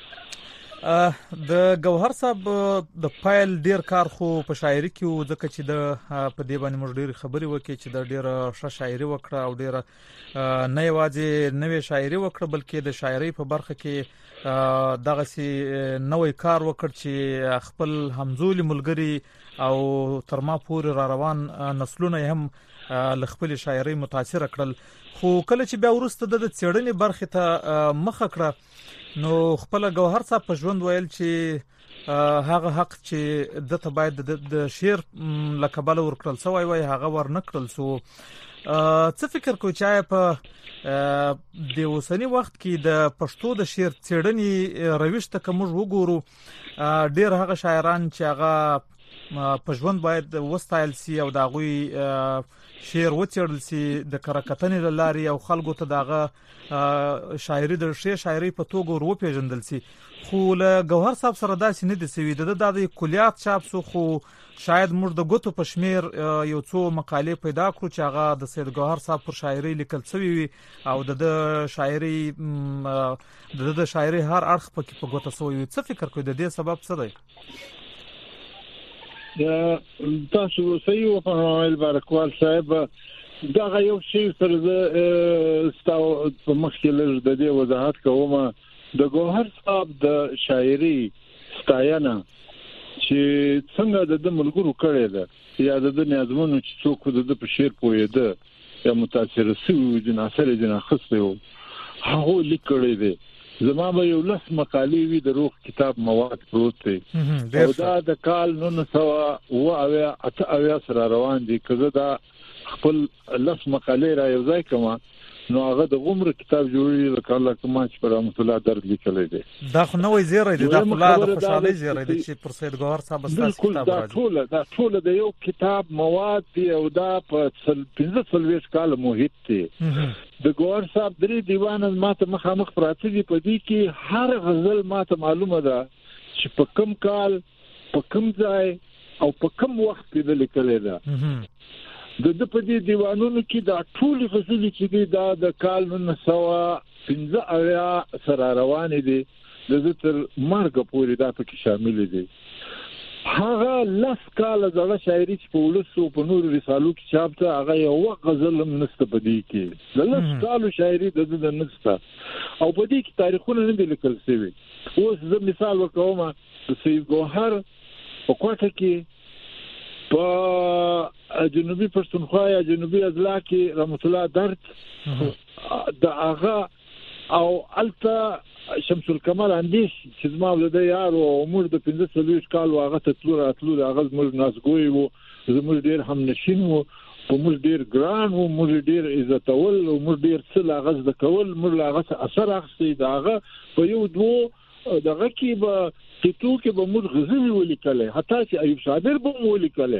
د ګوهر صاحب د پایل ډیر کار خو په شاعري کې و ځکه چې د په دې باندې موږ ډېر خبرې وکړې چې د ډېر ښه شاعري وکړه او ډېر نه یوازې نوې شاعري وکړه بلکې د شاعري په برخه کې دغه سي نوې کار وکړ چې خپل همزولي ملګري او تر ما پورې را روان نسلونه هم له خپل شاعري متاثر کړل خو کله چې بیا وروسته د څېړنې برخه ته مخه کړه نو خپل ګوهر صاحب په ژوند ویل چې هغه حق چې دته باید د شعر لقب ورکړل سوی وای هغه ورنکړل سو څه فکر کوئ چې په د اوسنی وخت کې د پښتو د شعر څېړنې روش ته کوم وګورو ډېر هغه شاعران چې هغه په ژوند باید وستایل سي او دا غوي شعر وڅېړل سي د کرکټنې لاري او خلکو ته دغه شاعري د شعر شاعري په توګه ورو پیژندل سي خو له ګوهر صاحب سره داسې نه دي سوي د د کلیات چاپ سو خو شاید موږ د ګوتو په شمیر یو څو مقالې پیدا کړو چې هغه د سید ګوهر صاحب پر شاعري لیکل شوی وي او د شاعري د شاعري هر اړخ پکې په ګوته سوی وي. څه فکر کوئ د دې سبب څه دی؟ تاسو صحیح وفرمایل بارکوال صاحب دا یو شی سره د ستاسو په مخ کې لږ د دې وضاحت کوم د ګوهر صاحب د شاعري ستاینه چې څنګه د ملګرو کړي ده یا د نظمونو چې څوک د په شعر پوهیده یا متاثر شوی د ناصر دین خصو هغه لیکلي دي زما به یو لس مقالې وی د روح کتاب مواد پروت دی او دا د کال نو سوا او اته اویا سره روان دي کزه دا خپل لس مقالې را یو ځای کوم نو هغه د عمر کتاب جوړی د کاله کوم چې پر رحمت الله درد لیکلی دی دا خو نوې زیری دی دا خلا د خوشحالي زیری دی چې پر سید ګوهر صاحب ستاسو کتاب راځي دا ټول دا ټول د یو کتاب مواد دی او دا په پنځه څلوېښت کال محیط دی د ګوهر صاحب درې دیوان ماته مخامخ پراته دي په دې کې هر غزل ماته معلومه ده چې په کم کال په کم ځای او په کم وخت کې لیکل ده د د په دې دیوانونو کې دا ټول غزل چې دی دا د کال نو سوا پنځه اویا سره روان دي د تر مرګ پورې دا پکې شامل دي هغه لاس کال زړه شاعري چې په ولسو په نور رسالو کې چاپ ته هغه یو غزل هم نسته په دې کې د لاس کال شاعري د د نسته او په دې کې تاریخونه نه دي لیکل شوی اوس زه مثال وکوم د سید ګوهر په کوټه کې په جنوبي پښتونخوا یا جنوبي اضلاع کې رحمت الله درد د هغه او الته شمس الکمال اندیش چې زما د یار او عمر د پنځه څلوېښت کال واغه ته تلو راتلو هغه موږ نازګوي وو زموږ ډیر هم نشین وو په موږ ډیر ګران وو موږ ډیر عزت اول او موږ ډیر څه لاغز د کول موږ لاغه اثر اخستي داغه په یو دوه دغه کې به تیتو کې به موږ غزل ولیکل حتی چې ایوب صابر به ولیکل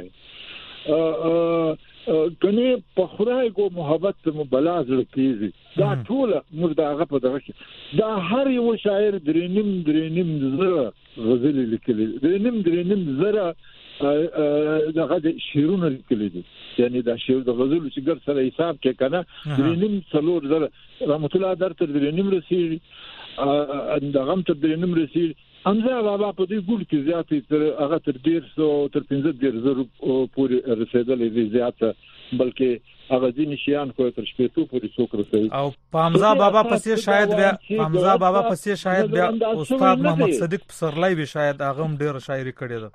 کنه په خدای کو محبت مبلاغ لکېږي دا ټول موږ داغه په دغه کې دا هر یو شاعر درینم درینم زره غزل لیکلي درینم درینم زره دغه شیرونه لیکلي دي یعنی دا شیر د غزل چې ګر سره حساب کې کنه درینم څلور زره رحمت الله درته درینم رسیدي دغه تر درینم رسیدي امزه بابا په دې ګول کې زیاتې تر هغه تر ډیر سو تر پنځه ډیر زره پورې رسیدلې دي زیاته بلکې هغه ځین شیان خو تر شپې تو پورې څوک رسېږي او پامزا بابا پسې شاید بیا پامزا بابا پسې شاید بیا استاد محمد صدیق پسرلی به شاید هغه هم ډیر شاعري کړې ده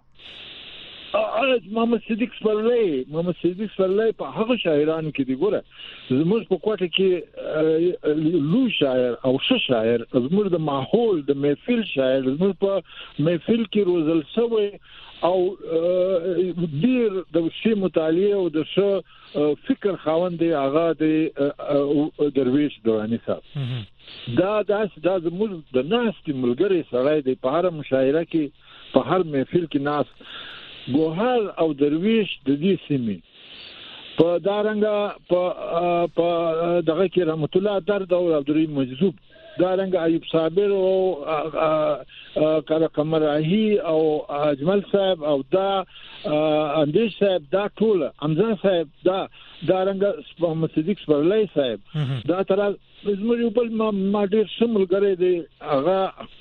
محمد صدیق پسرلی محمد صدیق پسرلی په هغه شاعرانو کې دی ګوره زموږ په کوټه کې لو شاعر او ش شاعر زموږ د ماحول د محفل شاعر زموږ په محفل کې روزل سوی او ډیر د شی مطالعه او د ش فکر خاوند دی هغه د درویش دوانی صاحب دا داس دا زموږ د ناس کې ملګری سړی دی په هر مشاعره کې په هر محفل کې ناس ګوهر او درویش د دې سیمې په دارنګه په په دغه کې رحمت الله درد او عبدالرحیم مجذوب دارنګه ایوب صابر او کله قمرهی او اجمل صاحب او دا اندیش صاحب دا ټول حمزه صاحب دا دارنګه محمد صدیق پسرلی صاحب دا تر زموږ بل ما ډیر شمول غره دی هغه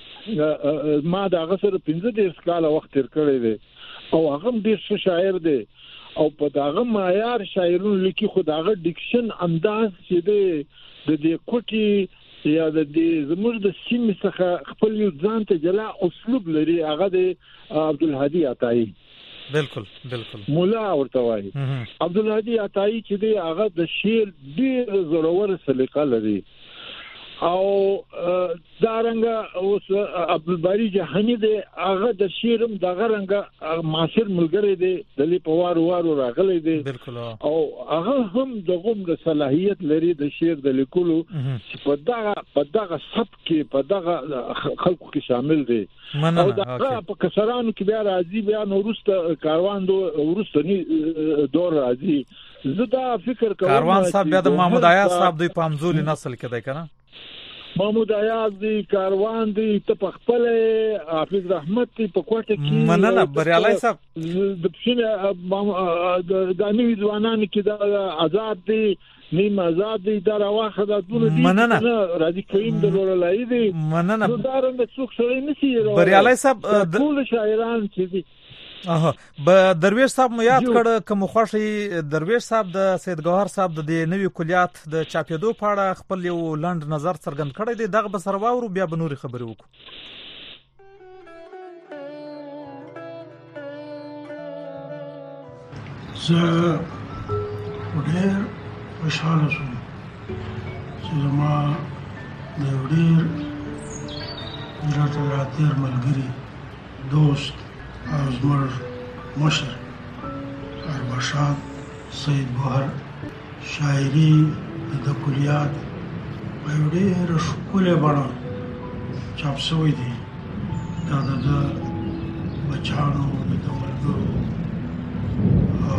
ما دا غسر پنځه ډیر کال وخت تر کړی دی او هغه ډیر ښه شاعر دی او په داغه معیار شاعرونو لیکي خو داغه ډیکشن انداز چې دی د دې کوټي یا د دې زموږ د سیمې څخه خپل یو ځان ته جلا اسلوب لري هغه د عبدالهادي عطایی بالکل بالکل مولا ورته وایي عبدالهادي عطایی چې دی هغه د شعر ډیر زورور سلیقه لري او دارنګه اوس عبدالباری جهانی دی هغه د شیرم دغه رنګه معاصر ملګری دی د لې په وار وار راغلی دی بالکل او هغه هم د غوم د صلاحیت لري د شعر د لیکلو چې په دغه په دغه سب کې په دغه خلکو کې شامل دی او دغه په کسرانو کې بیا راځي بیا نورسته کاروان دو ورستنی دور راځي زه دا فکر کوم کاروان صاحب بیا د محمود عیاض صاحب د پامزولي نسل کې دی کنه محمود عیاض دی کاروان دی ته په خپل حافظ رحمت دی په کوټه کې مننه بریالي صاحب د پښینه د دانی ځوانان کې دا آزاد دی نیم آزاد دی دا راوخه د ټول دي راځي کوم د لورلای دی مننه دا رنګ څوک سره نسی بریالي صاحب ټول شاعران چې دي اها ب درویش صاحب مو یاد کړ کوم خوشي درویش صاحب د سید ګوهر صاحب د نوې کلیات د چاپېدو په اړه خپل یو لاند نظر څرګند کړی دی دغه به سره واورو بیا به نوري خبرې وکړو زه ډېر خوشاله شوم چې زما د ډېر راته راتیر ملګري دوست او زمر مشر اربشاد سید ګوهر شاعري د کلیات په ډېر ښکلې بڼه چاپ شوی دی دا د بچانو د ملګرو او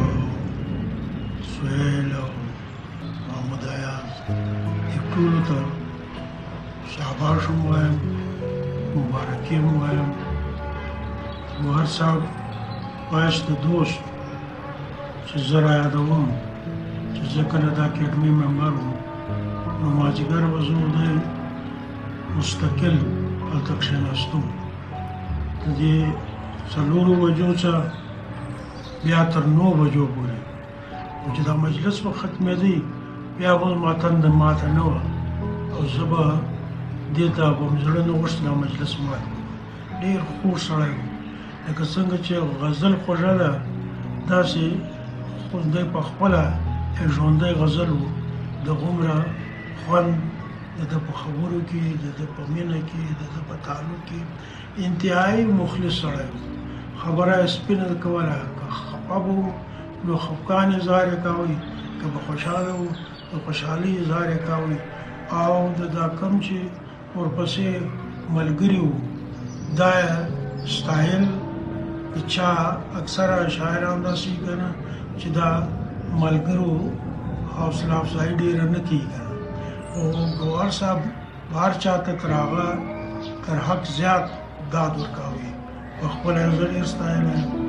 سهیل او محمود عیاض دې ټولو ته شاباش هم وایم مبارکي هم وایم ګوهر صاحب باش د دوست چې زه را یادوم چې زه کله د اکیډمي ممبر وم نو مازدیګر به زه دی مستقل هلته کښېناستم د دې څلورو بجو څخه بیا تر نو بجو پورې چې دا مجلس به ختمېدی بیا به ما تنده ماته نه وه او زه به دې ته به مې زړه نه غوښت دا مجلس مات کړم ډېر خوږ سړی و لکه څنګه چې غزل خوږه ده داسې خو دی په خپله ژوندی غزل و د هومره خوند د ده په خبرو کې د ده په مینه کې د ده په تعلق کې انتهایي مخلص سړی و خبره یې سپینه کوله که خفه به و نو خفګان یې اظهار یې کوئ که به خوشحاله و د خوشحالۍ اظهار یې کوئ او د دا کم چې ورپسې ملګري وو دا ستایل چا اکثره شاعران داسې کنه چې دا ملګرو حوصله افزایي ډېره نه کېږي او ګوهر صاحب هر چا ته تر هغه تر حق زیات داد ورکوي په خپله یې زه ډېر ستایلی او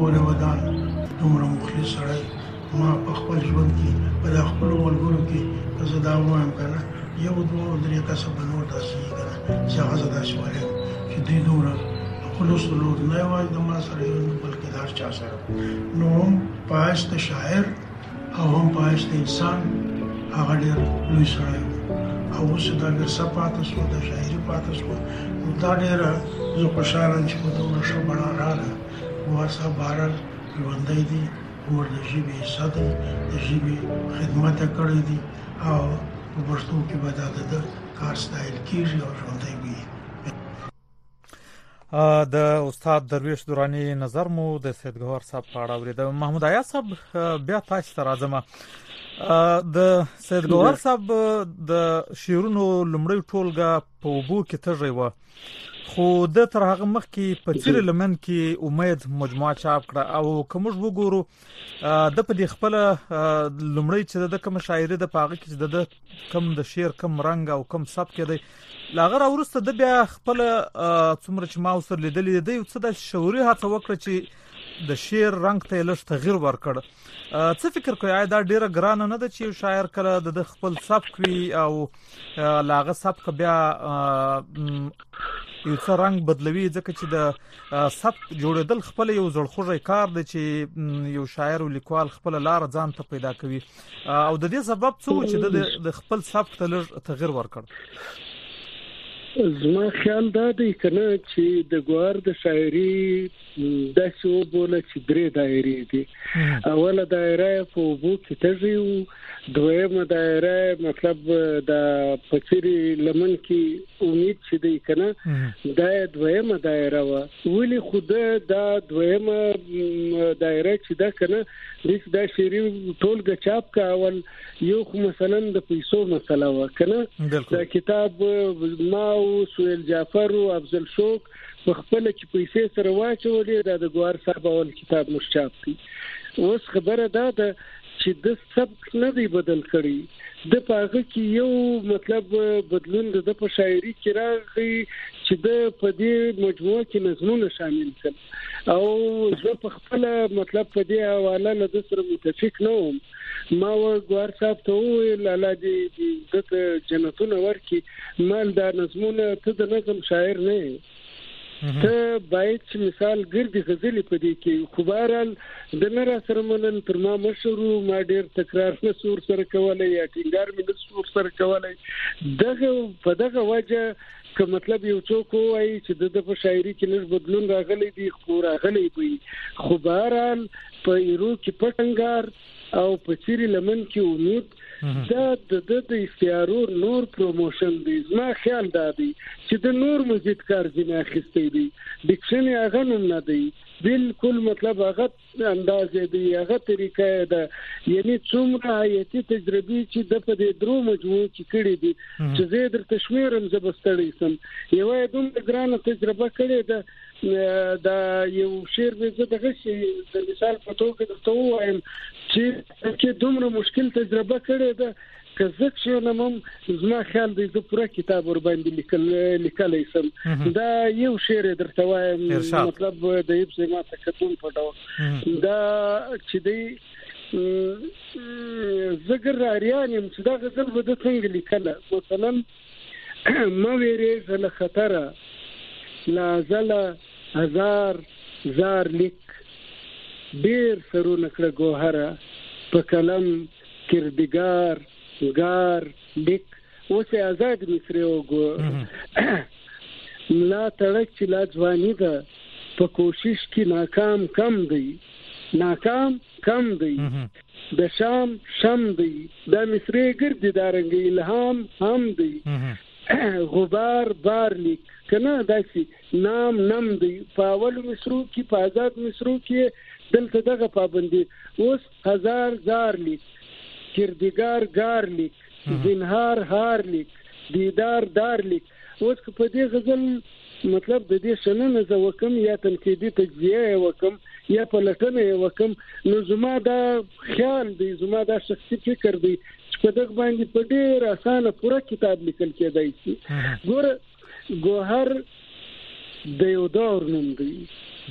پورې ودان دومره مخلص سړی ما په خپل ژوند کې په د خپلو ملګرو کې که زه دا ووایم که نه یو دوه درې کسه به نور داسې وي که نه چې هغه زه داسې وایم چې دوی دومره خلوص درلود نه یوازې د ما سره یو نه بلکې د هر چا سره نو هم پایست د شاعر او هم پایست د انسان هغه ډېر لوی سړی و او اوس دا ورثه پاتې شوه د شاعري پاتې شوه نو دا ډېره زه خوشحاله یم چې په دومره ښه بڼه راغله ګوهر صاحب بهرحال ژوندی دی عمر د ژبې حصه دی د ژبې خدمت یې کړی دی او په پښتو کې به دا د ده کار ستایل کېږي او ژوندی وي. د استاد درویش درانی نظر مو د سید ګوهر صاحب په اړه اورېده. محمود عیاض صاحب بیا تاسو ته راځم. د سید ګوهر صاحب د شعرونو لومړی ټولګه په اوبو کې تږی وه خو د تر هغه مخکې په څېر لمن کې امید مجموعه چاپ کړه او که موږ وګورو د په دې خپله لومړی چې د کوم شاعري د په هغه کې چې د کم د شعر کم رنګ او کم سبک دی له هغه راوروسته د بیا خپله څومره چې ما ورسره لیدلي دی یو څه داسې شعوري هڅه وکړه چې د شعر رنګ ته یې لږ تغییر ورکړ. څه فکر کوئ آیا دا ډیره ګرانه نه ده چې یو شاعر کله د خپل سبک وي او له هغه سبک بیا یو څه رنګ بدلوي ځکه چې د سبک جوړېدل خپل یو زړخوږی کار دی چې یو شاعر او لیکوال خپله لاره ځان ته پیدا کوي او د دې سبب څه و چې د خپل سبک ته لږ تغییر ورکړ؟ زما خیال دا دی که نه چې د ګوهر د شاعري داسې وبوله چې درې دایرې دي. اوله دایره په اوبو کې تږی و، دویمه دایره مطلب د په څېرې لمن کې امید چې دی که نه دا دویمه دایره وه. ولې خو ده دا دویمه دایره چې ده که نه دې چې دا شعري ټولګه چاپ که اول یو خو مثلا د پیسو مسله وه که نه دا کتاب ما او سهیل جعفر او افضل شوق په خپله چې پیسې سره واچولې دا د ګوهر صاحب اول کتاب موږ چاپ کړي. اوس خبره دا ده چې د سبک نه دی بدل کړی، د په هغه کې یو مطلب بدلون د په شاعري کې راغی چې د په دې مجموعه کې نظمونه شامل کړل او زه په خپل مطلب په دې حواله له د سره متفق نه وم. ما و ګوهر صاحب ته وویل الله دې د جنتونه ورکړي، مال دا نظمونه ته د نظم شاعر نه یې، ته باید چې مثال ګردي غزلې په دې کې خو بهرحال د نه را سره منل تر ما مشر ما ډېر تکرار نه سور سره کولی یا ټینګار مې نه سور سره کولی. دغه په دغه وجه که مطلب یو څوک ووایي چې د په شاعري کې لږ بدلون راغلی دی خو راغلی وي، خو بهرحال په ایرو کې پټ انګار او په څېرې لمن کې امید دا د د اختیارو نور پروموشن دی. زما خیال دا دی چې د نور مزید کار ځینې اخیستی دی، ډکشن یې هغه نوم نه دی، بالکل مطلب هغه انداز دی، هغه طریقه ده، یعنی څومره حیاتي تجربې چې د په دې درو مجموعو کې کړي دي چې زه درته شمېرم زه به ستړی شم. یوه یې دومره ګرانه تجربه کړې ده دا یو شعر به زه دغه شي د مثال په توګه درته ووایم چې کې دومره مشکل تجربه کړې ده که زه کښېنم هم زما خیال دی زه پوره کتاب ورباندې لیکلی شم. دا یو شعر یې درته وایم مطلب د حفظ ما تکتون په ډول دا چې دی زه ګراریان یم چې دا غزل به ده څنګه لیکله مثلا مه ویرېږه له خطره لا زله هزار زار لیک ډېر سرونه کړه ګوهره په قلم کردګار ګار لیک. اوس یې آزاد مصري وګوره ملا تړک چې لا ځواني ده په کوشش کې ناکام کم دی، ناکام کم دی د شام شم دی دا مصري ګردي دارنګ الهام هم دی غبار بار لیک کنه داسې نام نم دی. په اول مصرو کې په آزاد مصرو کې دلته دغه پابندي اوس هزار زار لیک کردګار ګار لیک زنهار هار لیک دیدار دار لیک. اوس که په دې غزل مطلب د دې شننه زه وکم یا تنقیدي تجزیه یې وکم یا پلټنه یې وکم نو زما دا خیال دی، زما دا شخصي فکر دی چې په دغه باندې په ډېر اسانه پوره کتاب لیکل کېدای شي. ګوره ګوهر د یو دور نوم دی،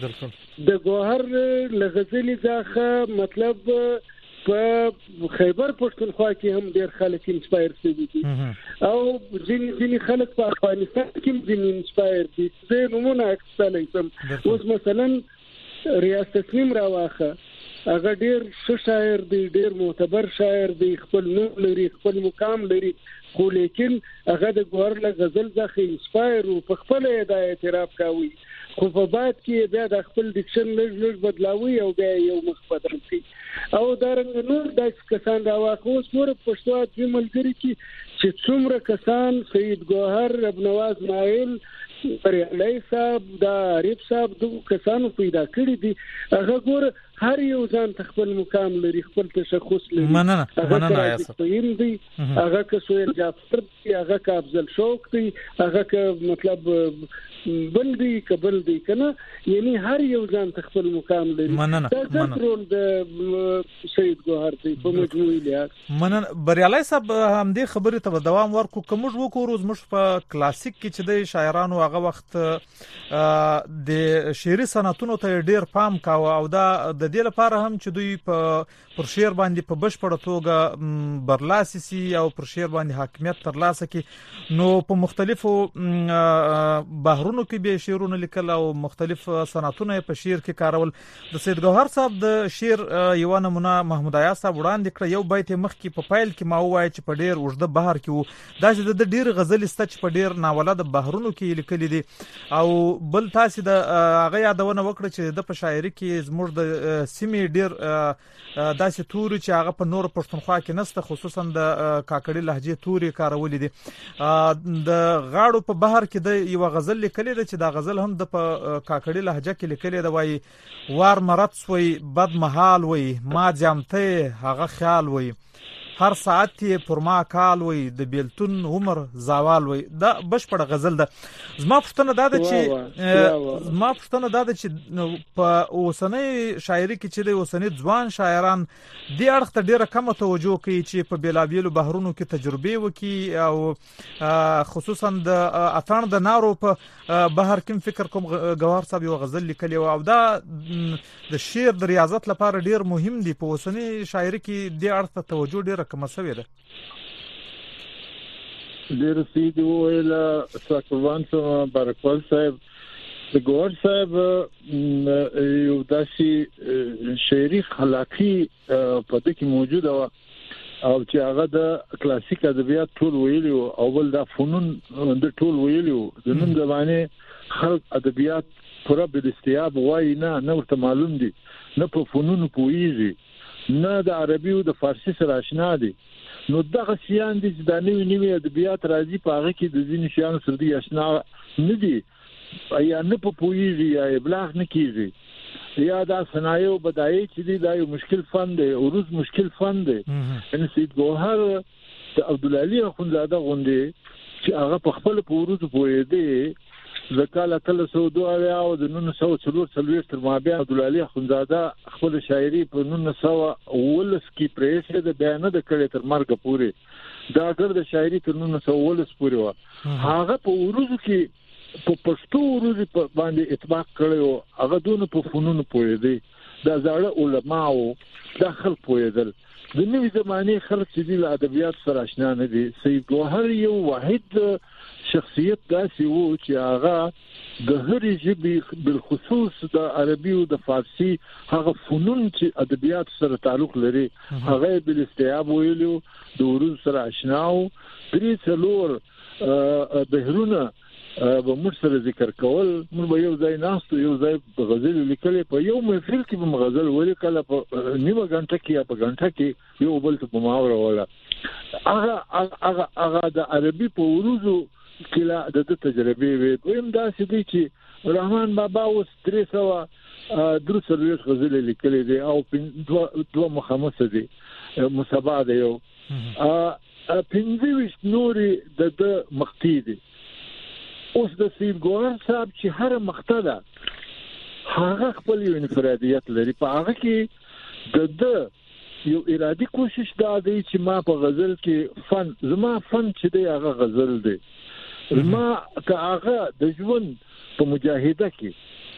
د ګوهر لغزلي ځخه مطلب په خیبر پښتونخوا کې هم ډېر خلک انسپایر شوي دي او ځینې ځینې خلک په افغانستان کې ځینې انسپایر دي. زه نمونه اخیستلی شم. اوس مثلا ریاض تسنیم راواخه، هغه ډېر ښه شاعر دی، ډېر معتبر شاعر دی، خپل نوم لري، خپل مقام لري، خو لیکن هغه د ګوهر له غزل څخه انسپایر و، په خپله یې دا اعتراف کوي، خو په بعد کې بیا د خپل ډیکشن لږ لږ بدلاوي او بیا یو مخ بدل کوي. او دارنګه نور داسې کسان راواخلو. اوس نور پښتو ادبي ملګري کې چې څومره کسان سید ګوهر، ابنواز مایل، بریالی صاحب، دا عارف صاحب، دغه کسانو پیدا کړي دي، هغه ګوره هر یو ځان ته خپل مقام لري، خپل تشخص لري. مننه مننه یاسر دی، هغه که سهیل جعفر دی، هغه که افضل شوق دی، هغه که مطلب بل دی که بل دی کنه، یعنی هر یو ځان ته خپل مقام لري. دا ځکه رول د سید ګوهر دی په مجموعي لحاظ. مننه. بریالی صاحب همدې خبرې ته دوام ورکو. که موږ وګورو زموږ په کلاسیک کې چې د شاعرانو هغه وخت د شعري صنعتونو ته ډېر پام کاوه او دا د دې لپاره هم چې دوی په پر شعر باندې په بشپړه توګه برلاسي سي او پر شعر باندې حاکمیت ترلاسه کړي. نو په مختلفو بهرونو کې به شعرونه لیکل او مختلف صنعتونه په شعر کې کارول. د سید ګوهر صاحب د شعر یو نمونه محمود عیا صاحب وړاندې کړ. یو بیت مخ کې په پایل کې ما وایي چې په ډېر اوږده بهر کې وو، دا چې د ډېر غزل است چې په ډېر ناولده بهرونو کې لیکل دي. او بل تاسو د هغه یادونه وکړه چې د په شاعري کې زموږ د سیمې ډېر داسې توري چې هغه په نور پښتونخوا کې نسته، خصوصا د کاکړي لهجې توري کارولې دي. د غاړو په بهر کې د یو غزل لیکلې ده چې دا غزل هم د په کاکړي لهجه کې لیکلې ده. وایي وار مرد سوی بد محال وي، ما جامته هغه خیال وي، هر ساعت یې پر ما کال وي، د بیلتون عمر زوال وي. دا بشپړه غزل ده. زما پوښتنه دا ده چې زما پوښتنه دا ده چې په اوسنۍ شاعري کې چې د اوسنۍ ځوان شاعران دې اړخ ته ډېره کمه توجه کوي چې په بیلابیلو بهرونو کې تجربې وکړي، او خصوصا د اتڼ د نارو په بهر کې فکر کوم ګوهر صاحب یو غزل لیکلی او دا د شعر د ریاضت لپاره ډېر مهم دی. په اوسنۍ شاعري کې دې اړخ ته توجه ډېره کمه شوې ده. ډېر سید ویل ساکوان ته بارکوال صاحب، د ګوهر صاحب یو داسې شعري خلاقي په دې کې موجوده و او چې هغه د کلاسیک ادبیات ټول ویلي او بل د فنون د ټول ویلي د نن زمانه خلق ادبیات پوره بل استیاب وای نه نه ورته معلوم دي، نه په فنون پوهیږي، نه د عربي او د فارسی سره آشنا دي. نو دغه شیان دي چې د نوې نوې ادبیات راځي په هغه کې د ځینې شیانو سره دي آشنا نه دي، یا نه په پوهیږي یا ابلاغ نه کیږي، یا دا صنایع او بدایع چې دي دا یو مشکل فن دی، عروض مشکل فن دی. ان سید ګوهر د عبدالعلی اخوندزاده غوندې چې هغه په خپل په عروض پوهېده، زکاله تل سو دوه او د نن سو څلور څلور تر مابین عبدالعلی اخوندزاده خپل شاعري په نن سو ولس کې پریسه د بیان د کړي تر مرګ پورې دا ګر د شاعري تر نن سو ولس پورې و. هغه په عروض کې په پښتو عروض په باندې اطلاق کړو، هغه دونه په فنون پوهېده، د زاړه علماو د خلک پوهېدل. د نوې زمانه خلک چې د ادبیات سره آشنا نه دي. سید ګوهر یو واحد شخصیت داسې وو چې هغه د هرې ژبې بالخصوص د عربي او د فارسی هغه فنون چې ادبیات سره تعلق لري هغه بل استیاب ویلو، د عروض سره آشنا وو. درې څلور بهرونه به موږ سره ذکر کول، موږ به یو ځای ناستو، یو ځای په غزل لیکلې، په یو محفل کې به غزل ولیکل، په نیمه غنټه کې یا په غنټه کې یو بل ته په ماوره ولا هغه هغه هغه د عربي په عروضو کې لا د تجربې وي. ویم دا چې چې رحمان بابا اوس درې سوه درې سلویښت غزل لیکلې دي او دوه دوه مخامسه دي، مصابه ده یو پنځه ویشت نورې د د مقطع دي. اوس د سید ګوهر صاحب چې هر مقطع ده هغه خپل یو انفرادیت لري، په هغه کې د د یو ارادي کوشش دا دی چې ما په غزل کې فن زما فن چې دی هغه غزل دی، ما که هغه د ژوند په مجاهده کې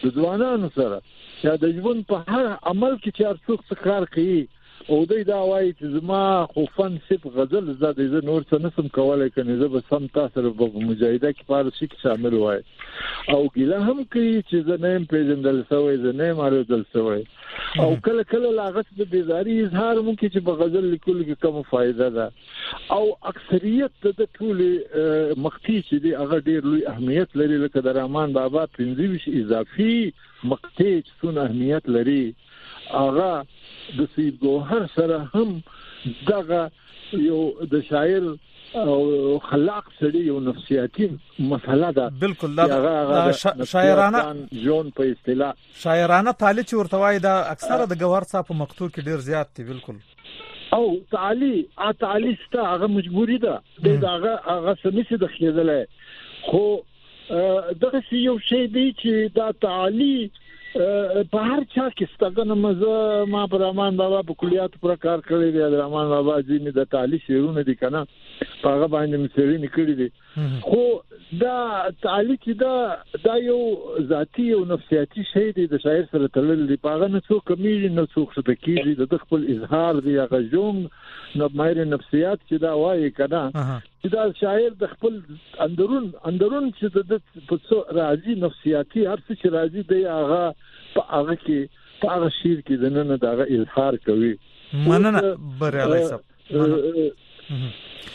د ځوانانو سره یا د ژوند په هر عمل کې چې هر څوک څه کار کوي او دوی دا وایي چې زما خو فن صرف غزل زده زه نور څه نسم کولای کنه زه به سم تاسو سره په مجاهده کې فارسی کې شامل وای او ګیله هم کوي چې زه نه پیژندل شوی زه نه مارودل شوی او کله کله لاغت د بیزاری اظهار ممکن چې په غزل لیکلو کې کوم فائدہ ده او اکثریت د ټول مقطع چې دی هغه ډیر لوی اهمیت لري لکه د رحمان بابا پنځه اضافي مقطع چې څونه اهمیت لري هغه د سید ګوهر سره هم دغه یو د شاعر او خلاق سړي یو نفسیاتي مسله ده بالکل دا شاعرانه جون په اصطلاح شاعرانه تعالی چې ورته وایي دا اکثره د ګوهر صاحب په مقطوع کې ډیر زیات دي بالکل او تعالی ا تعالی ستا هغه مجبوری ده دغه هغه سمسي د خېدله خو دغه یو شی دی چې دا تعالی په هر چا کې ستګنه مزه ما پر رحمان بابا په کلیات پر کار کړی دی د رحمان بابا ځینې د تعالی شعرونه دي کنه په هغه باندې مسری نکړي دي خو دا تعالی چې دا دا یو ذاتی او نفسیاتی شی دی د شاعر سره تړل دی په هغه نه څوک کمیږي نه څوک څه کیږي د خپل اظهار دی هغه جون نو مایر نفسیات چې دا وایي کنه چې دا شاعر د خپل اندرون اندرون چې د په څو راځي نفسیاتی هر څه چې راځي دی هغه په هغه کې په هغه شعر کې د نن دغه اظهار کوي مننه بریالي صاحب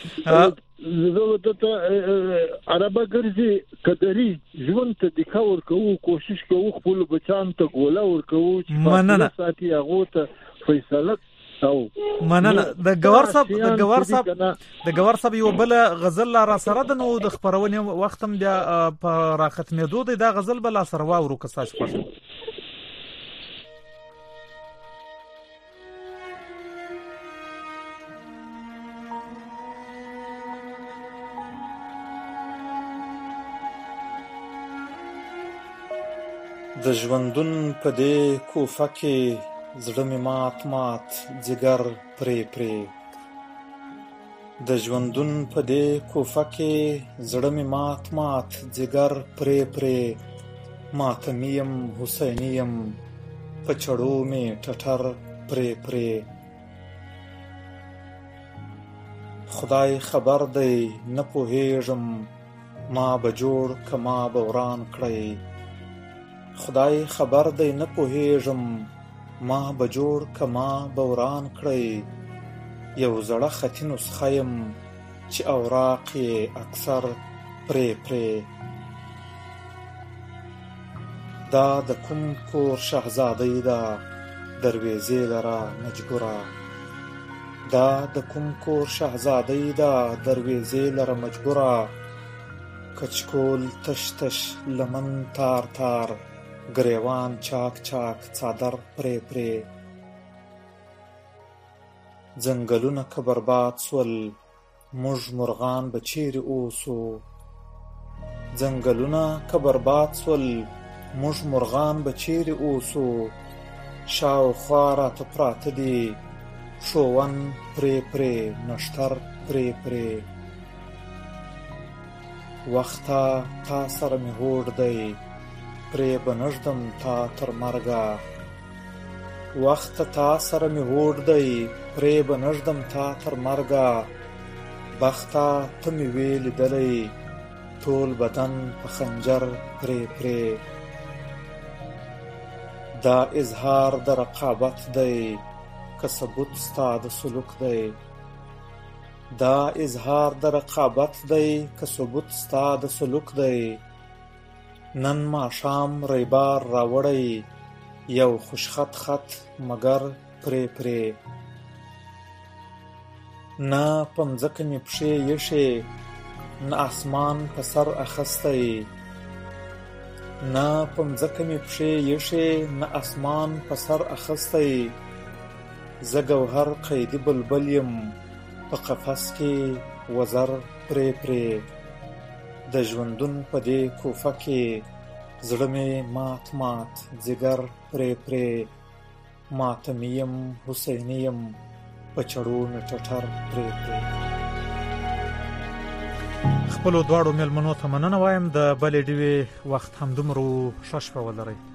زه ته عربه ګرځي قدري ژوند ته د کور کوو کوشش کوو خپل بچان ته ګوله ور کوو مننه ساتي هغه ته فیصله او مننه د ګوهر صاحب د ګوهر صاحب د ګوهر صاحب یو بل غزل را سره د نو د خبرونې وخت هم بیا په راختمېدو دی دا غزل بل سره واورو که تاسو خوښ د ژوندون په دې کوفه کې زړه مې مات مات جګر پرې پرې د ژوندون په دې کوفه کې زړه مې مات مات جګر پرې پرې ماتمیم حسینیم په چړو مې ټټر پرې پرې خدای خبر دی نه پوهېږم ما به جوړ کما به وران کړی خدای خبر دی نه پوهېږم ما به جوړ کما به وران کړی یو زړه خطي نسخه یم چې اوراق یې اکثر پرې پرې دا د کوم کور شهزادۍ ده دروېزې لره مجبوره دا د کوم کور شهزادۍ ده دروېزې لره مجبوره کچکول تش تش لمن تار تار گریوان چاک چاک څادر پرې پرې ځنګلونه که برباد سول موږ مرغان به چیرې اوسو ځنګلونه که برباد سول موږ مرغان به چیرې اوسو شاوخوا راته پراته دي شوون پرې پرې نښتر پرې پرې وخته تا سره مې هوډ دی پرې بنژدم تا تر مرګه وخت تا سره مې هوډ دی پرې بنژدم تا تر مرګه بخته ته مې وې لیدلی ټول بدن په خنجر پرې پرې دا اظهار د رقابت دی که ثبوت ستا د سلوک دی دا اظهار د رقابت دی که ثبوت ستا د سلوک دی نن ماښام ریبار راوړی یو خوشخط خط مگر پرې پرې نه په مځکه مې پښې یشې نه اسمان په سر اخستی نه په مځکه مې پښې یشې نه اسمان په سر اخستی زه ګوهر قیدي بلبل یم په قفس کې وزر پرې پرې د ژوندون په دې کوفه کې زړه مې مات مات ځګر پرې پرې ماتمي یم حسیني یم په چړو مې ټټر پرې پرې خپلو دواړو مېلمنو ته مننه وایم د بلې ډیوې وخت همدومره ښه شپه ولرئ